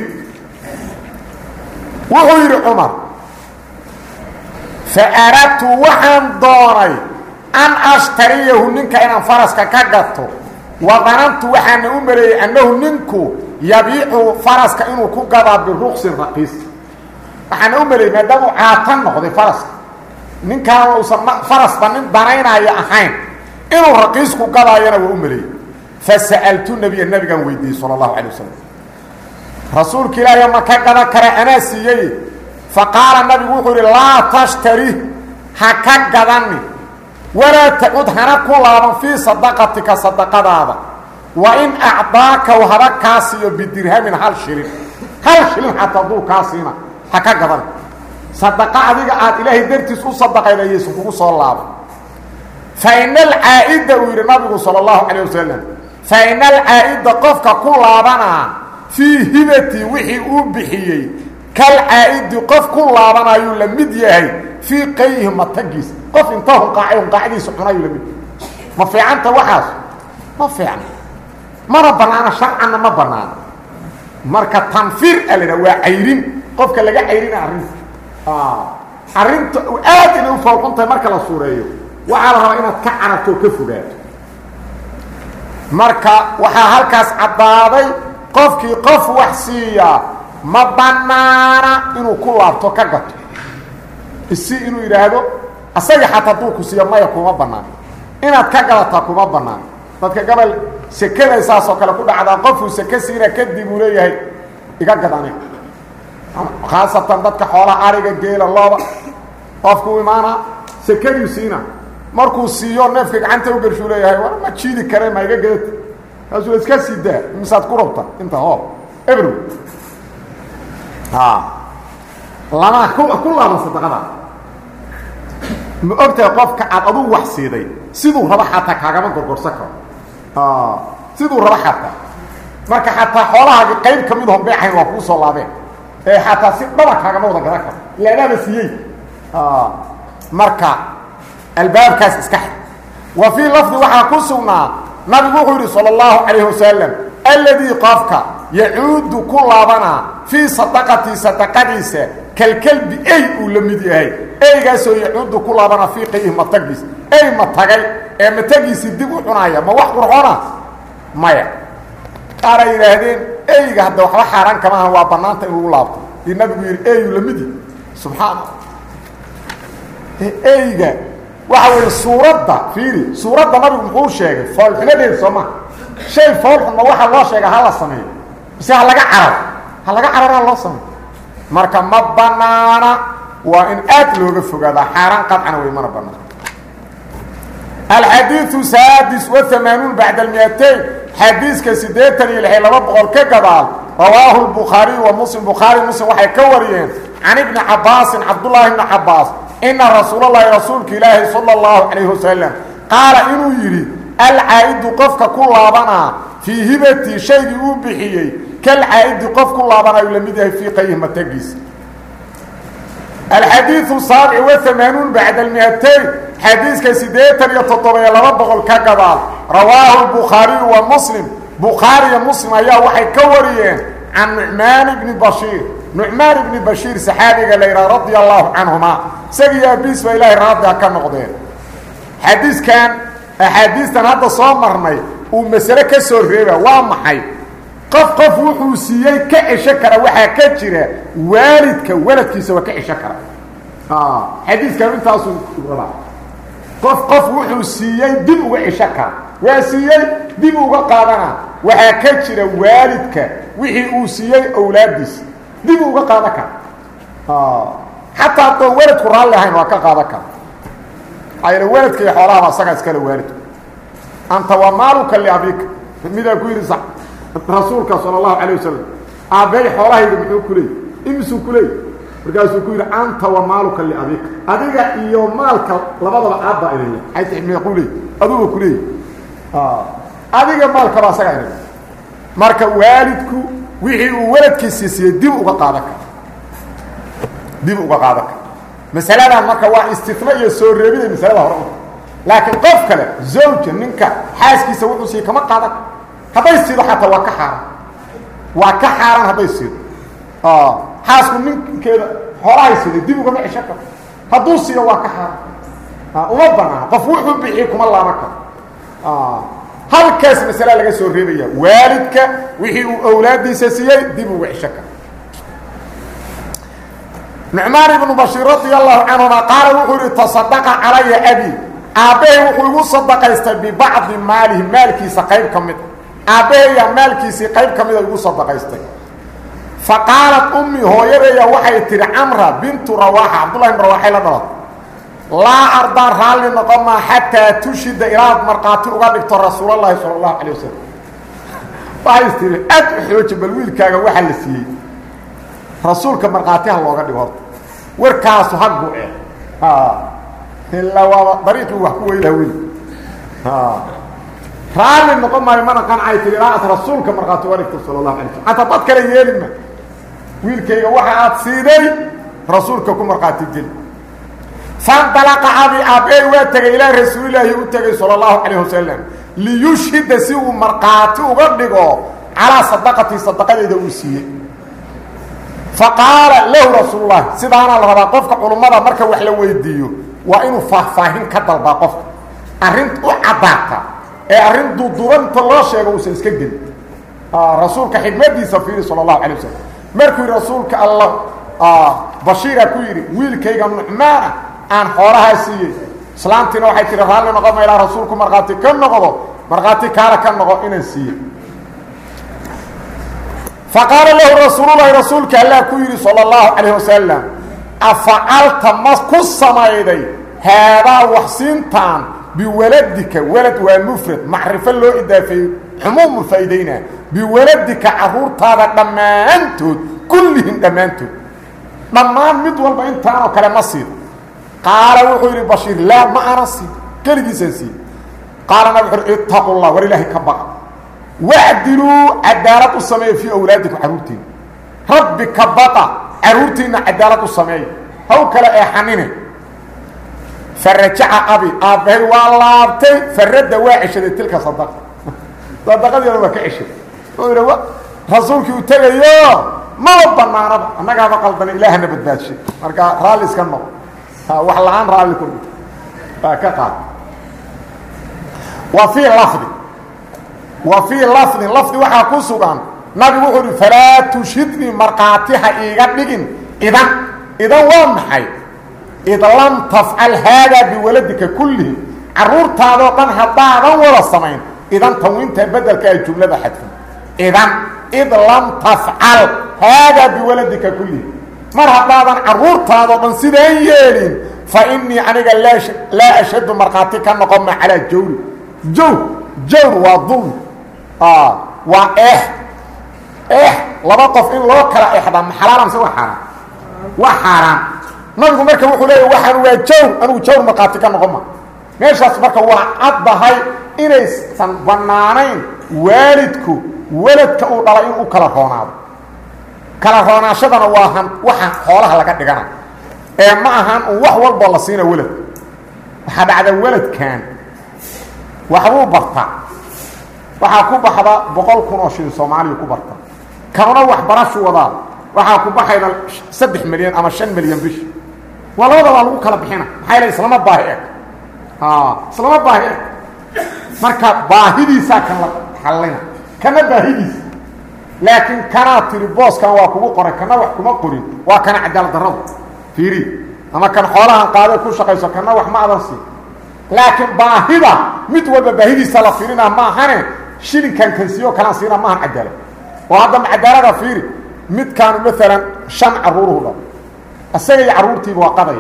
wuxuu yiri Umar fa'aratu waxaan doonay an ashtariyahu ninka inaan faraska ka gato wa dhanantu waxaan u mareeyay annahu ninku yabiicu faraska inuu ku gadaa bi ruqsi raqiis waxaan u maleeyay maadaama caatan noqday faras ninkaan uu faras banin banaynaya ahayn inuu raqiis ku gadaayana waa u maleeyay fasaltu nabiy nabigan weydiiyay sallallahu alayhi wasallam rasuulka ilaahay ma ka gada kara ana siiyay faqala nabi wuxuu la tashtari haka gadani wala ta'ud hana kulaaban fi sadaqatika sadaqadaada wa in a'daaka wa hadakaasi bi dirhamin hal shilin hal shilin hatta duu kaasina haka gadan sadaqa adiga aad ilaahay dartiis u sadaqaynayso kugu soo laabo fa inal aida uu nabigu sallallahu alayhi wasallam fa inal aida qofka ku laabana fi hibati wixii uu bixiyay kal aida qof ku laabanayo la mid yahay fi qayhi matagis qof intahu qaacay qaacdiisa xunayo la mid ma fiicanta waxaas ma fiican mara banaana sharcan ma banaana marka tanfir alina waa ayrin qofka laga ceyrina arin ah arinta aad inuu fawqantay marka la suureeyo waxa la rabaa inaad ka canato ka fogaato marka waxa halkaas cadaaday qofkii qof wax siiya ma banaana inuu ku laabto ka gato isi inuu yiraahdo asaga xataa duu ku siiyo maya kuma banaan inaad ka galataa kuma banaan dadka gabal sekada isaas oo kale ku dhacda qofu seka siina kadib uu leeyahay iga gadane khaasatan dadka xoolaha ariga geela looba qofku imaana sekadu siina markuu siiyo neefka gacanta u garsho leeyahay waa ma jiidi kare ma iga gad asu iska sidaa misaad ku rabta inta hoo ebru ha lama ku ku lama sadaqada ma ogtaa qofka aad adu wax siiday siduu raba xataa kaagama gorgorsan karo ah siduu raba xataa marka xataa xoolaha qayb kamid ah beexay waa ku soo laabeen ee xataa si dhaba kaagama wada garan karo leedaaba siiyay ah marka albaabkaas iska wa fi lafdi waxa ku sugnaa nabigu wuxuu sallallahu alayhi wasallam alladhi qafka يعود كل لابنا في صدقتي صدقتيسه كالكلب اي ولمد yahay ايغاسو يعود كل لابنا في قيه متقيس اي متقي اي متقيس دib u cunaya ma wax qurxona maya qara yiraahdeen eeyga hadda wax xaraan kama aha waa banaanta inuu laabto nabigu yiri eey lamidi subhanallah eeyga waxa weey suurada fiiri suurada nabigu muxuu sheegay falxinadeed soma shay falxna waxa loo sheegay hala sameeyo بس هلا عرب هلا عرب الله صم مركب ما بنانا وإن أكلوا بفجأة حرام قطعا ويمر بنا الحديث السادس والثمانون بعد المئتين حديث كسيدتني الحين ربع الكجبال رواه البخاري ومسلم بخاري مسلم وحي كوريين عن ابن عباس عبد الله بن عباس إن رسول الله رسولك الله صلى الله عليه وسلم قال إنه يري العائد قفك كل بنا في هبتي شيء وبحيي كالعائد قف كل بنا يلمده في قيه متجيس الحديث السابع والثمانون بعد المئتين حديث كسيدتر يتطبع لربغ الكقبال رواه البخاري ومسلم بخاري ومسلم اياه وحي كوريين عن نعمان بن بشير نعمان بن بشير صحابي قال رضي الله عنهما سقيا بيس وإله راضي كان نقضين حديث كان أحاديثنا هذا صامرني ومسألة كسر ريبة وامحي قف قف وحوسيي كأشكرة وحا كجرة والدك ولدك سوى كأشكرة آه حديث كان انت أصول قف قف وحوسيي دم وعشكرة واسيي دم وقادنا وحا كجرة والدك وحي أوسيي أولادس دم وقادك آه حتى أطول ولدك رالي هين وكقادك أي ولدك يحوالها سقس كلا والد أنت ومالك اللي أبيك ماذا يقول صح رسولك صلى الله عليه وسلم أبي حوالها يقول كلي إمسوا كلي ورجال يقول أنت ومالك اللي أبيك أديك يوم مالك لبضل أبا إليه حيث يقول لي أدوه كلي آه أديك مالك راسك إليه مارك والدك وحي ولدك السيسي ديب وقادك ديب وقادك مسألة مركا waa istithnaa'iyay soo reebida mas'alada hore laakiin qof kale zawj ninka xaaskiisa wuxuu si kama qaadan haday sido xataa waa ka xaran waa ka xaran haday sido ah xaasku ninkeeda horay sido dib uga micin shaka haduu sido waa ka xaran ah uma banaa qof wuxuu bixi kuma laama ka ah halkaas mas'ala laga soo reebaya waalidka wixii uu awlaadiisa siiyay dib uga shaka نعمان بن بشير رضي الله عنهما قال وحوري تصدق علي أبي أبي وحوري صدق يستبي بعض ماله مالكي سقيب كمد أبي يا مالكي سقيب كمد يقول صدق يستبي فقالت أمي هو يري وحي تري عمرة بنت رواحة عبد الله بن رواحة لدرت لا أرضى رالي نقوم حتى تشهد إراد مرقاتي وقالك رسول الله صلى الله عليه وسلم فايستري أدحوش بالويل كاغا وحل سيئ رسولك مرقاتها الله قد يورد وركاسو حقه ايه اه الا طريقه وحكوه الهوي اه رالي نقوم ما يمانا كان عايت لراءة رسولك مرقاتي ورد صلى الله عليه وسلم حتى تذكر يلما ويلكي وحاات سيدي رسولك كم مرقاتي الجل فانطلق ابي ابي واتقى الى رسول الله واتقى صلى الله عليه وسلم ليشهد سوء مرقاتي وقدقه على صدقتي صدقتي دوسيه فقال له رسول الله سيدانا الله قفك علمada marka wax la weydiiyo waa inuu faahfaahin ka dalba qofka arinta u cadaata ee arin duduranta loo sheego uu iska gal ah rasuulka xigmadiisa fiiri sallallahu alayhi wasallam markuu rasuulka allah ah bashiira ku yiri wiilkayga nucmaana aan xoolaha siiyay islaantina waxay tiri raalli noqon ilaa rasuulku marqaati ka noqdo marqaati kaala ka noqo inaan siiyay faqala lahu rasuulullaahi rasuulka allah ku yiri sallallahu alayhi wasallam afa'alta maskusamayday hada wahsintan biwaladika walad wa mufrad ma'rifa loo idaafay umum faydayna biwaladika arurtada dhamaantood kullihim dhamaantood dhamaan mid walba intaan oo kale ma siido qaala wuxuu yiri bashiir la ma arasi kaligiisa si qaala nabi ittaqullah wa lillahi kabaq wa'dilu adalat usamay fi awladikum arurtiin rabbi kabaqa arurtiin adalat usamay haw kala ee xanine فرجع أبي أبي والله فرد واعش تلك صدق صدق دي ما كعشت هو رسولك يتغيو ما بنا رب انا قاعد قلبنا الهنا بدباشي marka raali iska ma wax laan raali ku ka qaad wa fi lafd wa fi lafd lafd waxa ku sugan nabi wuxuu fala tushidni marqaatiha iga dhigin idan idan waa maxay إذا لم تفعل هذا بولدك كله عرور تادو قن هدادا ولا سمين إذا توينت بدل كاي جملة حذف إذا إذا لم تفعل هذا بولدك كله مر هدادا عرور تادو قن سيدين يلين فإني أنا لا لا أشد مرقاتك نقوم على جور جو جور وظلم آه وإح إح لبطف إن لو كلا إحدى حلالا سوى حرام وحرام nabigu marka wuxuu leeyahay waxaan waa jawr anigu jawr maqaati ka noqon ma meeshaas marka waa caddahay inaysan banaanayn waalidku waladka uu dhalay inuu kala roonaado kala roonaashadana waa han waxa xoolaha laga dhigana ee ma ahan wax walba la siina walad waxa dhacda waladkan waxa uu barta waxa ku baxda boqol kun oo shilin Soomaaliya ku barta kana wax barasho wada waxa ku baxayna saddex milyan ama shan milyan bish wala wada lagu kala bixina maxay islaama baahi ha islaama baahi marka baahidiisa kan la xalina kana baahidiisa laakiin kana tiri boos kan waa kugu qoray kana wax kuma qorin waa kana cadaalad darrada fiiri ama kan xoolahan qaade ku shaqayso kana wax ma adansi laakiin baahida mid walba baahidiisa la fiirina ma ahane shilinkan kan siyo kala siina ma ahan cadaalad oo hadda cadaalada fiiri mid kan mesela shan aruuruhu asagay aruurtii waa qaday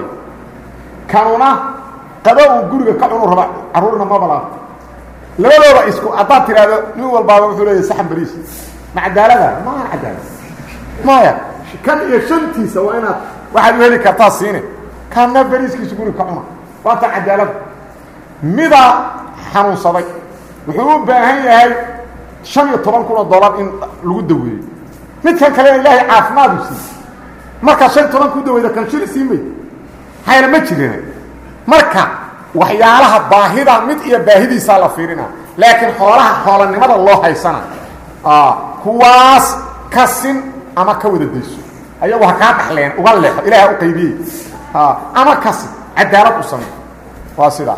kanuna qadow guriga ka cunur raba aruurna ma bala labadooda isku adaa tiraado nin walba wuxuu leeyahay saxan bariis ma cadaalada ma cadaalad ma ya kan iyo shantiisa waa inaad waxa heli kartaa siine kana bariiskiisu guriga ka cuna waa ta cadaalad mida xanuunsaday wuxuu u baahan yahay shan iyo toban kun oo dollar in lagu daweeyo mid kan kale ilaahay caafimaad u siiyo marka shan toban ku daweyda kan shil siimay hayra ma jireen marka waxyaalaha baahida mid iyo baahidiisa la fiirina laakiin xoolaha xoolanimada loo haysana ah kuwaas kasin ama ka wada deyso ayagu ha ka dhaxleen uga leex ilaahay u qaybiyay ah ama kasin cadaalad u sameey waa sida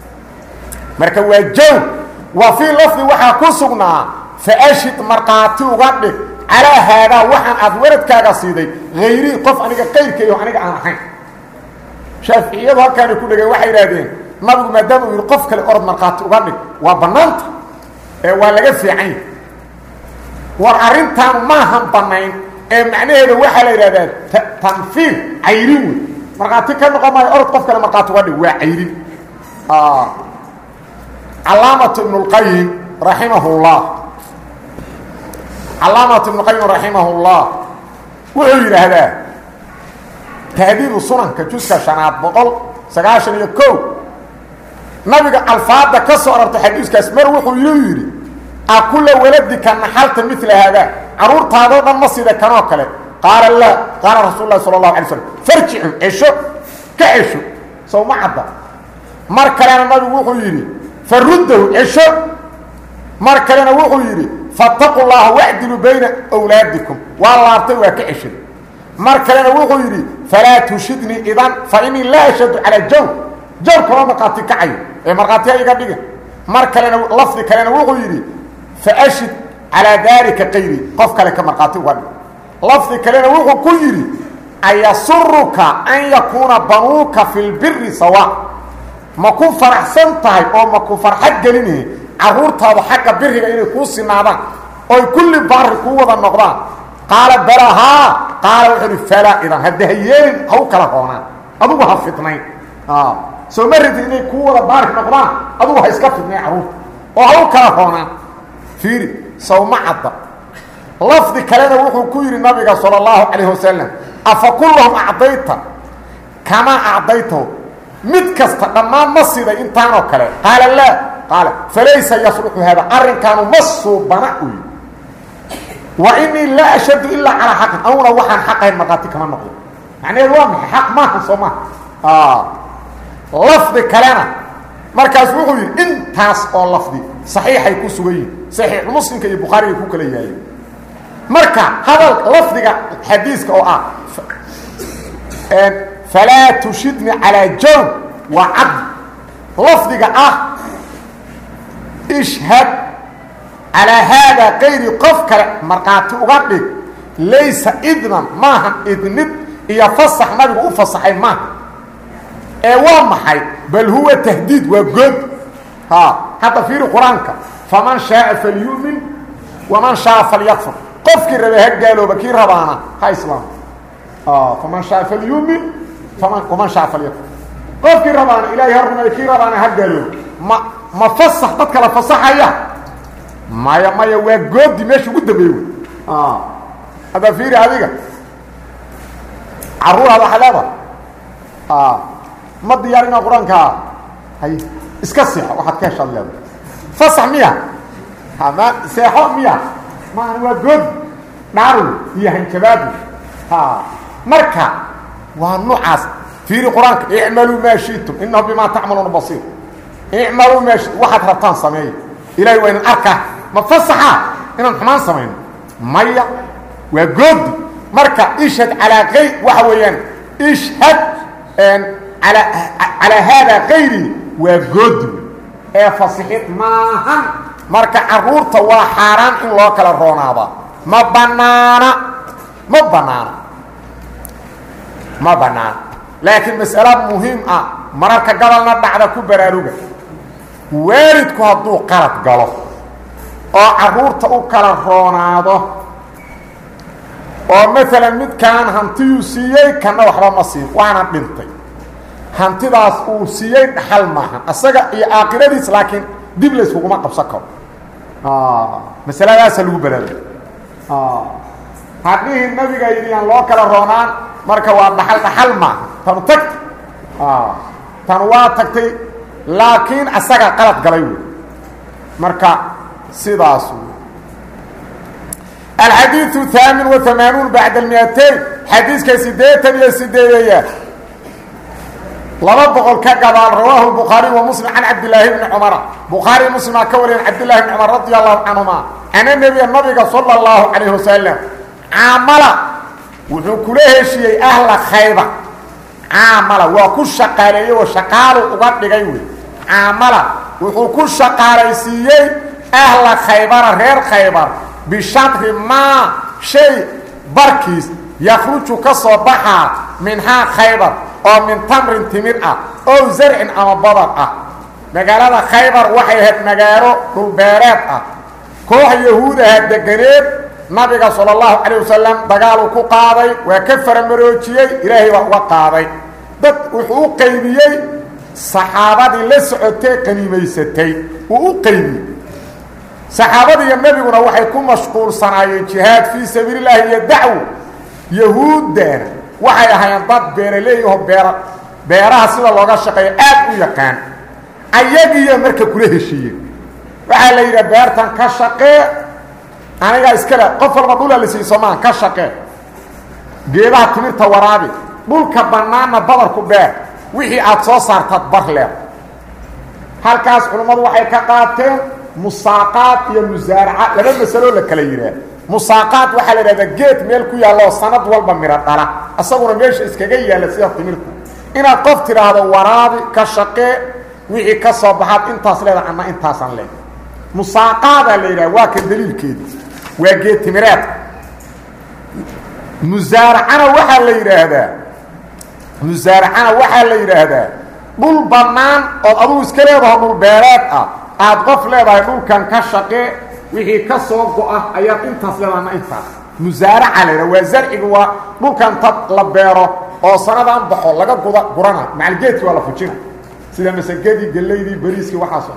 marka waa jaw wa fi lafdi waxa ku sugnaa faashid marqaati uga dhig على هذا وحن أدورت كاغسيدي غيري قف أنيق قيرك يو أنيق أنا حين شافعية وها كان يكون لغا وحي رادين نبغو مدامو يرقفك الأرض مرقات وغنك وبنانت ولغا في عين وارنتان ما هم بنين معنى هذا وحي رادين تنفيذ عيريوي مرقاتي كان نقوم الأرض قفك المرقات وغنك وعيري آه. علامة ابن القيم رحمه الله علامة ابن القيم رحمه الله وعير هذا تهديد السنن كجوزك شنات بقل سقاشن يكو نبي الفاظ كسر تحديث كاسمر وحيري أكل ولدك نحلت مثل هذا عرورت هذا النصير كنوكله قال الله قال رسول الله صلى الله عليه وسلم فرجعوا عشو كعشو سو ما عدا مر كلام النبي وحيري فرده عشو مر كلام وحيري فاتقوا الله واعدلوا بين أولادكم والله ارتوى كعشر مر كلام وحيري فلا تشدني إذن فإني لا أشد على الجو جو كما مقاتي كعي مرقاتي أي قبل مر كلام لفظ كلام وحيري فأشد على ذلك قيري قفك لك مرقاتي وحيري لفظ كلام وحيري أيسرك أن يكون بنوك في البر سواء ما كن فرحسنتهي أو ما كن فرحت جلينه عرورتها وحق برك إنه يكون سنادا أو كل بار قوة النقضان قال بلاها قال وحده فلا إذا هدهيين أو كلا هونا أدوه هفتنين آه سو مرد إنه قوة بار النقضان أدوه هيسكفتنين عرورت أو كلا هونا فيري سو معضة لفظ كلامه وحو كير النبي صلى الله عليه وسلم أفكلهم أعطيت كما أعطيته متكست لما مصيد إنتانو كلام قال لا قال فليس يصلح هذا أرن كانوا مصوا بنأوي وإني لا أشد إلا على حق أولا وحن حقه المقاتي كمان نقول يعني الوامح حق ما حصوما آه لفظ كلامه مركز وحو إنتاس أو لفظي صحيح يكون سوي صحيح المسلم كي البخاري يكون كليه marka hadal lafdiga xadiiska oo ah fala tushidni ala jaw wa ab lafdiga ah ishhad ala hada qayri qafka marqaati uga dhig laysa idnan maaha idnid iyo fasax nabigu u fasaxay ma ee waa maxay bal huwa tahdid wa god ha hada fi quraanka faman sha'a falyu'min wa man sha'a falyakfur qofkii rabe ha gaalooba kii rabaana ha islaam ah faman sha'a falyu'min faman waman sha'a falyakfur qofkii rabaana ilaahay harmay kii rabaana ha gaalooba ma ma fasax dadka la fasaxaya maya maya waa goodi meesha ugu dambeeyo ah hada fiiri adiga caruura waxalaba ah ma diyaarina quraanka hay iska sii waxaad ka shaqeeyay fasax miya ama seexo miya ما هو جود نارو يهنجباب ها مركا والنعاس في القرآن اعملوا ما شئتم إنه بما تعملون بصير اعملوا ما شئتم واحد ربطان سمعي إلهي وين أركه مفصحة إنه نحمان سمعين مية وجود مركا اشهد على غير وحويان اشهد على على هذا غيري وجود ايه فصحيت ماهم marka caruurta waa xaraan in loo kala roonaaba ma banaana ma banaana ma banaana laakiin mas'ala muhiim ah mararka gabalna dhacda ku baraaruga waalidku hadduu qalad galo oo caruurta u kala roonaado oo mesela midkaan hantiyu siiyey kana waxba ma siin waana dhintay hantidaas uu siiyey dhaxal maahan asaga iyo aakhiradiis laakiin dib la isku kuma qabsan karo ah mas'aladaas lagu baraaro ah hadii nabiga yiriyan loo kala roonaan marka waa dhaxal dhaxal ma tan tag ah tan waa tagtay laakiin asaga qalad galay marka sidaas الحديث الثامن وثمانون بعد المئتين حديث كسيدة يسيدة لما بقول كقبال رواه البخاري ومسلم عن عبد الله بن عمر بخاري مسلم كورين عبد الله بن عمر رضي الله عنهما أن النبي النبي صلى الله عليه وسلم عمل وحكوله شيء أهل خيبة عمل وكل شقالي وشقال وقد جيوي عمل وكل شقالي سيء أهل خيبر غير خيبر بشطر ما شيء بركيز يخرج كصباحا منها خيبر أو من تمر تمرأة أو زرع أو بضرأة مقالة خيبر وحيهت مقالة بالبارات كوح يهودة الدقريب نبي صلى الله عليه وسلم دقالوا كو قاضي وكفر مروتيي إلهي وهو قاضي دد وحقوق قيبيي صحابة لسعتي قنيميستي وحقوق قيبي صحابة النبي وحي يكون مشغول صناعي جهاد في سبيل الله يدعو يهود دانا waxay ahaayeen dad beeraley oo beer beeraha sida looga shaqeeyo aad u yaqaan ayagiyo marka kula heshiiyeen waxa la yiraahdaa beertan ka shaqee aniga iskala qof walba dhul la siiyo Soomaan ka shaqee geedaha timirta waraabi dhulka banaana badar ku beer wixii aad soo saartad barleer halkaas culimadu waxay ka qaateen musaaqaat iyo muzaaraca laba mas'alo la kala yiraahdo musaaqaat waxa la yiraahdaa geed meel ku yaalo sanad walba mira dhala asaguna meesha iskaga yaala sida timirta inaad qof tiraahdo waraabi ka shaqee wixii ka soo baxad intaas leedahay ama intaas aan leeyahay musaaqaada la yiraahdaa waa ka daliilkeedii waa geed timireed musaaracana waxaa la yidhaahdaa musaaracana waxaa la yidhaahdaa dhul bannaan ood adugu iska leedaho dhul beereed ah aada qof leedahay dhulkan ka shaqee wixii ka soo go-a ayaad intaas leedahana intaas musaaraca la yidhaha waa zarciga waa dhulkan tad la beero oo sanadaan baxo laga guda gurana macalgeedkii waa la fujina sida masagadii gelaydii bariiskii waxaas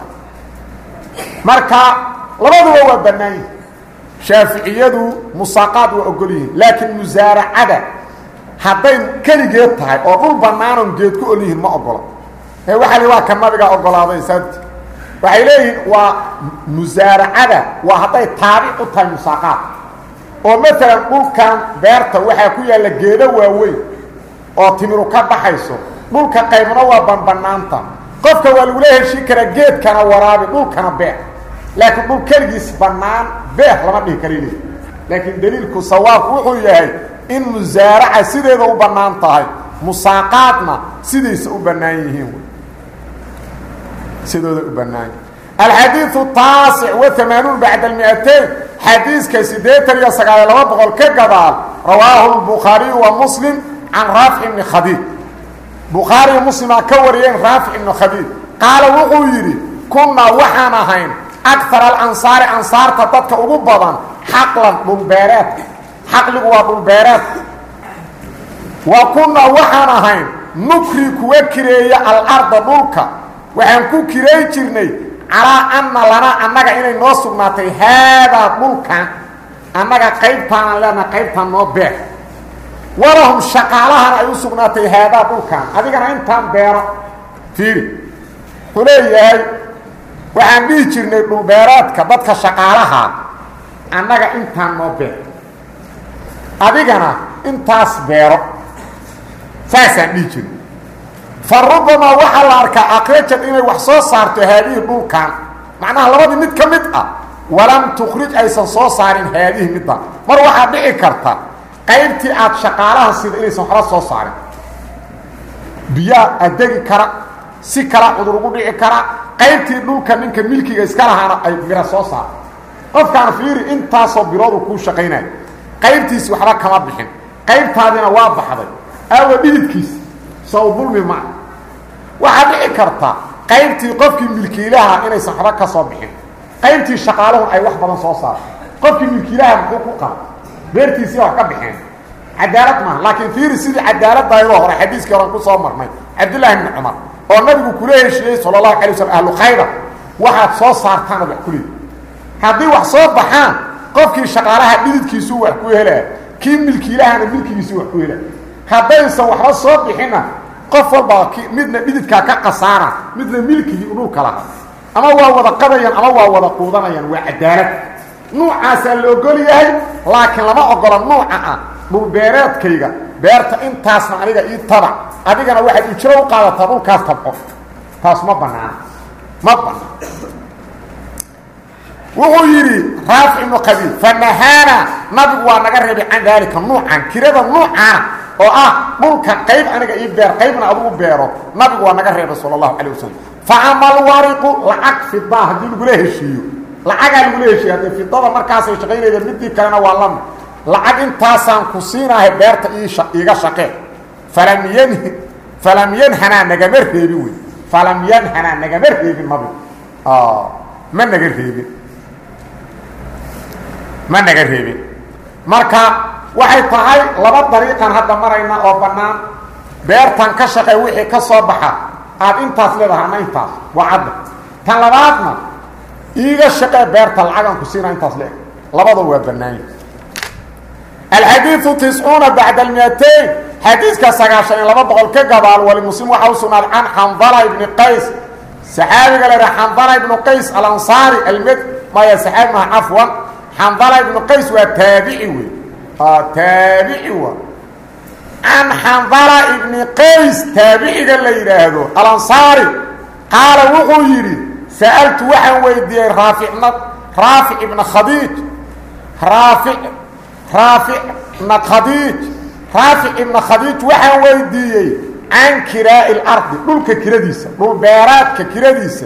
marka labaduba waa bannaan yihin shaaficiyadu musaaqaad waa ogol yihiin laakiin musaaracada hadday keligeed tahay oo dhul bannaanon geed ku ol yihiin ma ogola ee waxaa li waa ka nabigaa ogolaaday saabti waxay leeyihiin waa musaaracada waa hadday taabic u tahay musaaqaad oo maalan dhulkan beerta waxaa ku yaalla geedo waaweyn oo timiru ka baxayso dhulka qaybna waa banbanaanta qofka waa lagula heshii karaa geedkana waraabi dhulkana beer laakiin dhul keligiis bannaan beer lama dhihi kara leeyi laakiin daliilku sawaabku wuxuu yahay in musaaraca sideeda u bannaan tahay musaaqaadna sidaysa u bannaan yihiin sidooda u bannaan alxadiiu taasic wa amaanuun bacda almiateyn xadiiska siddeetan iyo sagaal iyo laba boqol ka gadaal rawaahu lbukhaariyu wa muslim can raafic ibni khadiid bukhaariyo muslimaa ka wariyeen raafic ibnu khadiid qaala wuxuu yidhi kunnaa waxaan ahayn akar alansaari ansaarta dadka ugu badan xaqlan dhulbeereed xaqligu waa dhulbeereedka wa kunnaa waxaan ahayn nukri kuwa kireeya alarda dhulka waxaan ku kiray jirnay calaa anna lanaa annaga inay noo sugnaatay haadaa dhulkan annaga qaybtaanaan leenaha qaybtaan noo beer walahum shaqaalahana ay u sugnaatay haadaa dhulkan adigana intaan beero fiiri wuxuu leeyahay waxaan dhihi jirnay dhulbeereedka dadka shaqaalaha annaga intaan noo beer adigana intaas beero saasaan dhihi jirnay fa rubamaa waxaa la arkaa akrajad inay wax soo saarto haadihi dhulkan macnaha labadii mid ka mid ah walam tukhrij aysan soo saarin haadihi middan mar waxaa dhici karta qaybtii aad shaqaalaha sida inaysan waxba soo saarin biyaa adegi kara si kala cudur ugu dhici kara qaybtii dhulka ninka milkiga iska lahaana ay mira soo saarto qofkaan fiiri intaasoo biroodu kuu shaqaynayo qaybtiisi waxba kama bixin qaybtaadina waa baxday aawa dhididkiisi sow dulmi maa waxaa dhici karta qaybtii qofkii milkiilaha inaysan waxba ka soo bixin qaybtii shaqaaluhun ay wax badan soo saarto qofkii milkiilaha muxuu ku qaba beertiisii wax ka bixeen cadaalad maaha laakiin fiiri sidii cadaaladdaydoo hore xadiiskii horan ku soo marnay cabdullaahi bni cumar oo nabigu kula heshiiyey sala allahu alay waslm ahlu khaybar waxaad soo saartaana wax ku leedi haddii wax soo baxaan qofkii shaqaalaha dhididkiisuu wax ku helaa kii milkiilahana milkigiisuu wax ku helaa haddaysan waxba soo bixinna qof walbaa k midna dhididkaa ka qasaana midna milkigii dhulka laha ama waa wada qadayaan ama waa wada quudanayaan waa cadaalad nuucaasaa la ogol yahay laakiin lama ogola nuuca ah dhulbeereedkayga beerta intaasna aniga ii tabac adigana waxaad ujro u qaadataa dhulkaas tabco taas ma banaana ma banaan wuxuu yidhi raafic ibnu khadiid fanahaana nabigu waa naga reebay can daalika nuucan kirada nuucaana oo ah dhulka qayb aniga ii beer qaybna adugu beero nabigu waa naga reebay sala allahu calay wasalam fa ama alwariqu lacag fidaa haddii lagula heshiiyo lacagaa lagula heshiiyo haddee fidada markaasay shaqaynayda midii kalena waa lami lacag intaasaan ku siinahay beerta iiga shaqee falam yanhi falam yanhanaa nagama reebin wey falam yanhanaa nagama reebin nabigu ma naga reebin ma naga reebin marka waxay tahay laba dariiqan hadda marayna oo bannaan beertan ka shaqee wixii ka soo baxa aad intaas leedahay ama intaas waa cadda tan labaadna iiga shaqee beerta lacagaan ku siinaa intaas leeg labada waa bannaanya alxadiiu tiscuuna bacda almiateyn xadiiska sagaashan iyo laba boqol ka gadaal walimuslim waxaa u sugnaad can xandala ibni qays saxaabiga la yidhaha xandala ibnu qays alansaari almed maya saxaabi maha cafwan xandala ibnu qays waa taabici wey taabici wa can xandala ibni qays taabiciga la yidhaahdo alansaari qaala wuxuu yidhi sa'altu waxaan weydiiyey raaficna raafic ibna khadiij raafic raafic ibna khadiij raafic ibna khadiij waxaan weydiiyey can kiraa'i lardi dhulka kiradiisa dhul beeraadka kiradiisa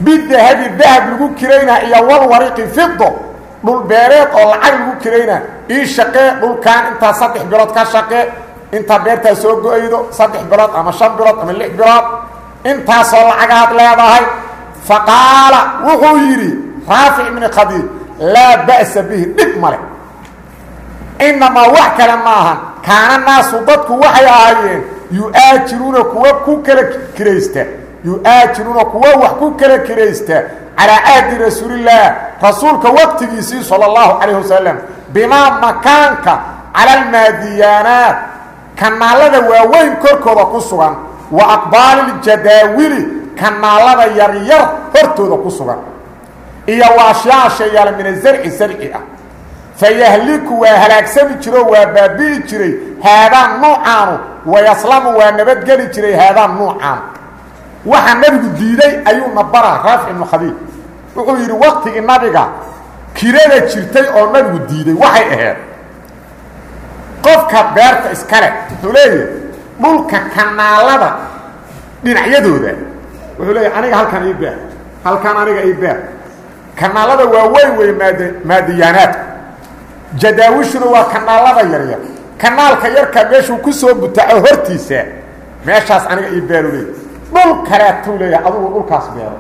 bidahabi dahab lagu kiraynaa iyo walwariqi fido dhul beereed oo lacag lagu kiraynaa ii shaqee dhulkaan intaa saddex bilood ka shaqee intaa beertaa soo go-aydo saddex bilood ama shan bilood ama lix bilood intaasoo lacagaad leedahay faqaala wuxuu yidhi raafic ibni khadiij laa ba'sa bihi dhib male inamaa wax kale maahan kaana naasu dadku waxay ahaayeen yu-aajiruuna kuwa ku kala kiraysta yu-aajiruuna kuwa wax ku kala kiraysta calaa ahdi rasuulillaah rasuulka waqtigiisii sala allahu calayh wasalam bimaa makaanka cala almaadiyaanaat kanaalada waaweyn korkooda ku sugan wa aqbaali ljadaawili kanaalada yaryar hortooda ku sugan iyo waashyaa shayaala min azarci sarci ah fayahliku waa halaagsami jiro waa baabi'i jiray haadaan nuucaanu wayaslamu waa nabadgeli jiray haadaan nuucaanu waxaa nabigu diiday ayuuna baraa raafic ibnu khadiij wuxuu yidhi waqtigii nabiga kirada jirtay oo nabigu diiday waxay ahayd qofka beerta iskale wuxuu leeyahay dhulka kanaalada dhinacyadooda wuxuu leeyahay aniga halkan ii beer halkan aniga ii beer kanaalada waa weyn wey maad maadiyaanaadku jadaawishuna waa kanaalada yaryar kanaalka yarka meeshuu ku soo butaco hortiisa meeshaas aniga ii beeru leeyahay dhul kaleetuu leeyahay adugu dhulkaas beero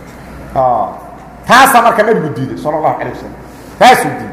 taasaa marka nabigu diiday sala allahu calay wasalam taasuu diiday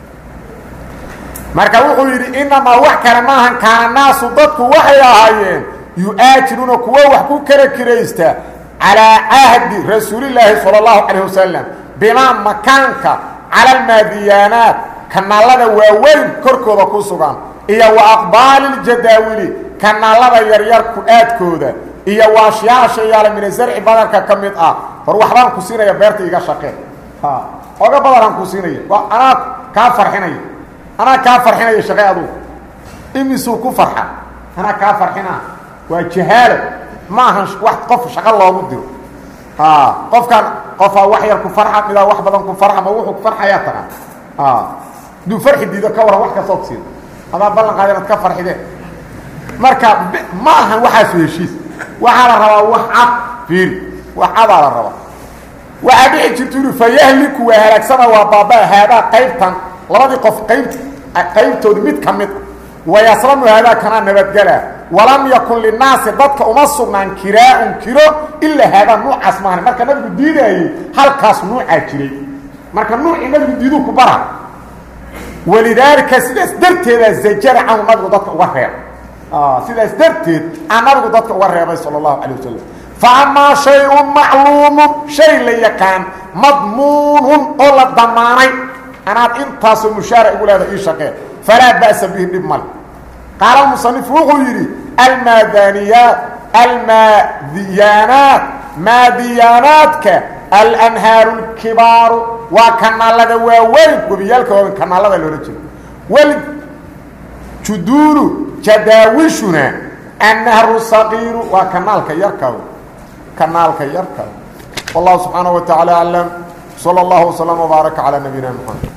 marka wuxuu yidhi inamaa wax kale maahan kaana naasu dadku waxay ahaayeen yu-aajiruuna kuwa wax ku kala kiraysta calaa cahdi rasuulillaahi sala allahu calayh wasalam bimaa makaanka cala almaadiyaanaat kanaalada waaweyn korkooda ku sugan iyo wa aqbaali ljadaawili kanaalada yaryar ku-aadkooda iyo waashyaasha yaala mina zarci badarka ka mid ah hor waxbaan ku siinaya beerta iga shaqee oga badanaan ku siinaya waa anaa kaa farxinaya anaa kaa farxinaya shaqee adugu imisuu ku farxa anaa kaa farxinaa waa jahaalo ma ahan wax qof shaqo loogu diro qofkaan qofaa wax yar ku farxa midaa wax badan ku farxa ma wuxuu ku farxayaa taqaan hadduu farxi diido ka waran wax kastood siida adaa ballan qaada inaad ka farxideen marka ma ahan waxaasu heshiis waxaa la rabaa wax cad fiiri wax cadaa la rabaa waxaa dhici jirta uri fayahliku waa halaagsana waa baabaa haadaa qaybtan labadii qof qaybt qaybtooda mid ka mid wayaslamu haadaa kanaa nabadgelaa walam yakun linaasi dadka uma sugnaan kiraa-un kiro ilaa haadaa nuucaas maahan marka nabigu diidaayey halkaas nuucaa jiray marka nuucii nabigu diiduu ku bara walidaalika sidaas darteedaa zajara canhu nabigu dadka uga reeb sidaas darteed aan nabigu dadka uga reebay sala allahu calay wasalam fa amaa shay-un macluumun shay la yaqaan madmuunun oo la damaanay anaad intaasoo mushaara igu leeda ii shaqee falaa ba'sa bihi dhib male qaala musanif wuxuu yidhi almaadaniyaat almaadiyaanaat maadiyaanaadka alanhaaru lkibaaru waa kanaalada waaweyn webiyaalka waaweyn kanaalada loola jeedo waljuduuru jadaawishuna annahru saqiiru waa kanaalka yarka kanaalka yarka wallahu subxaanaه wa taعala aclam salى اllahu وsلم وbaaraka calى nabiyina mxamed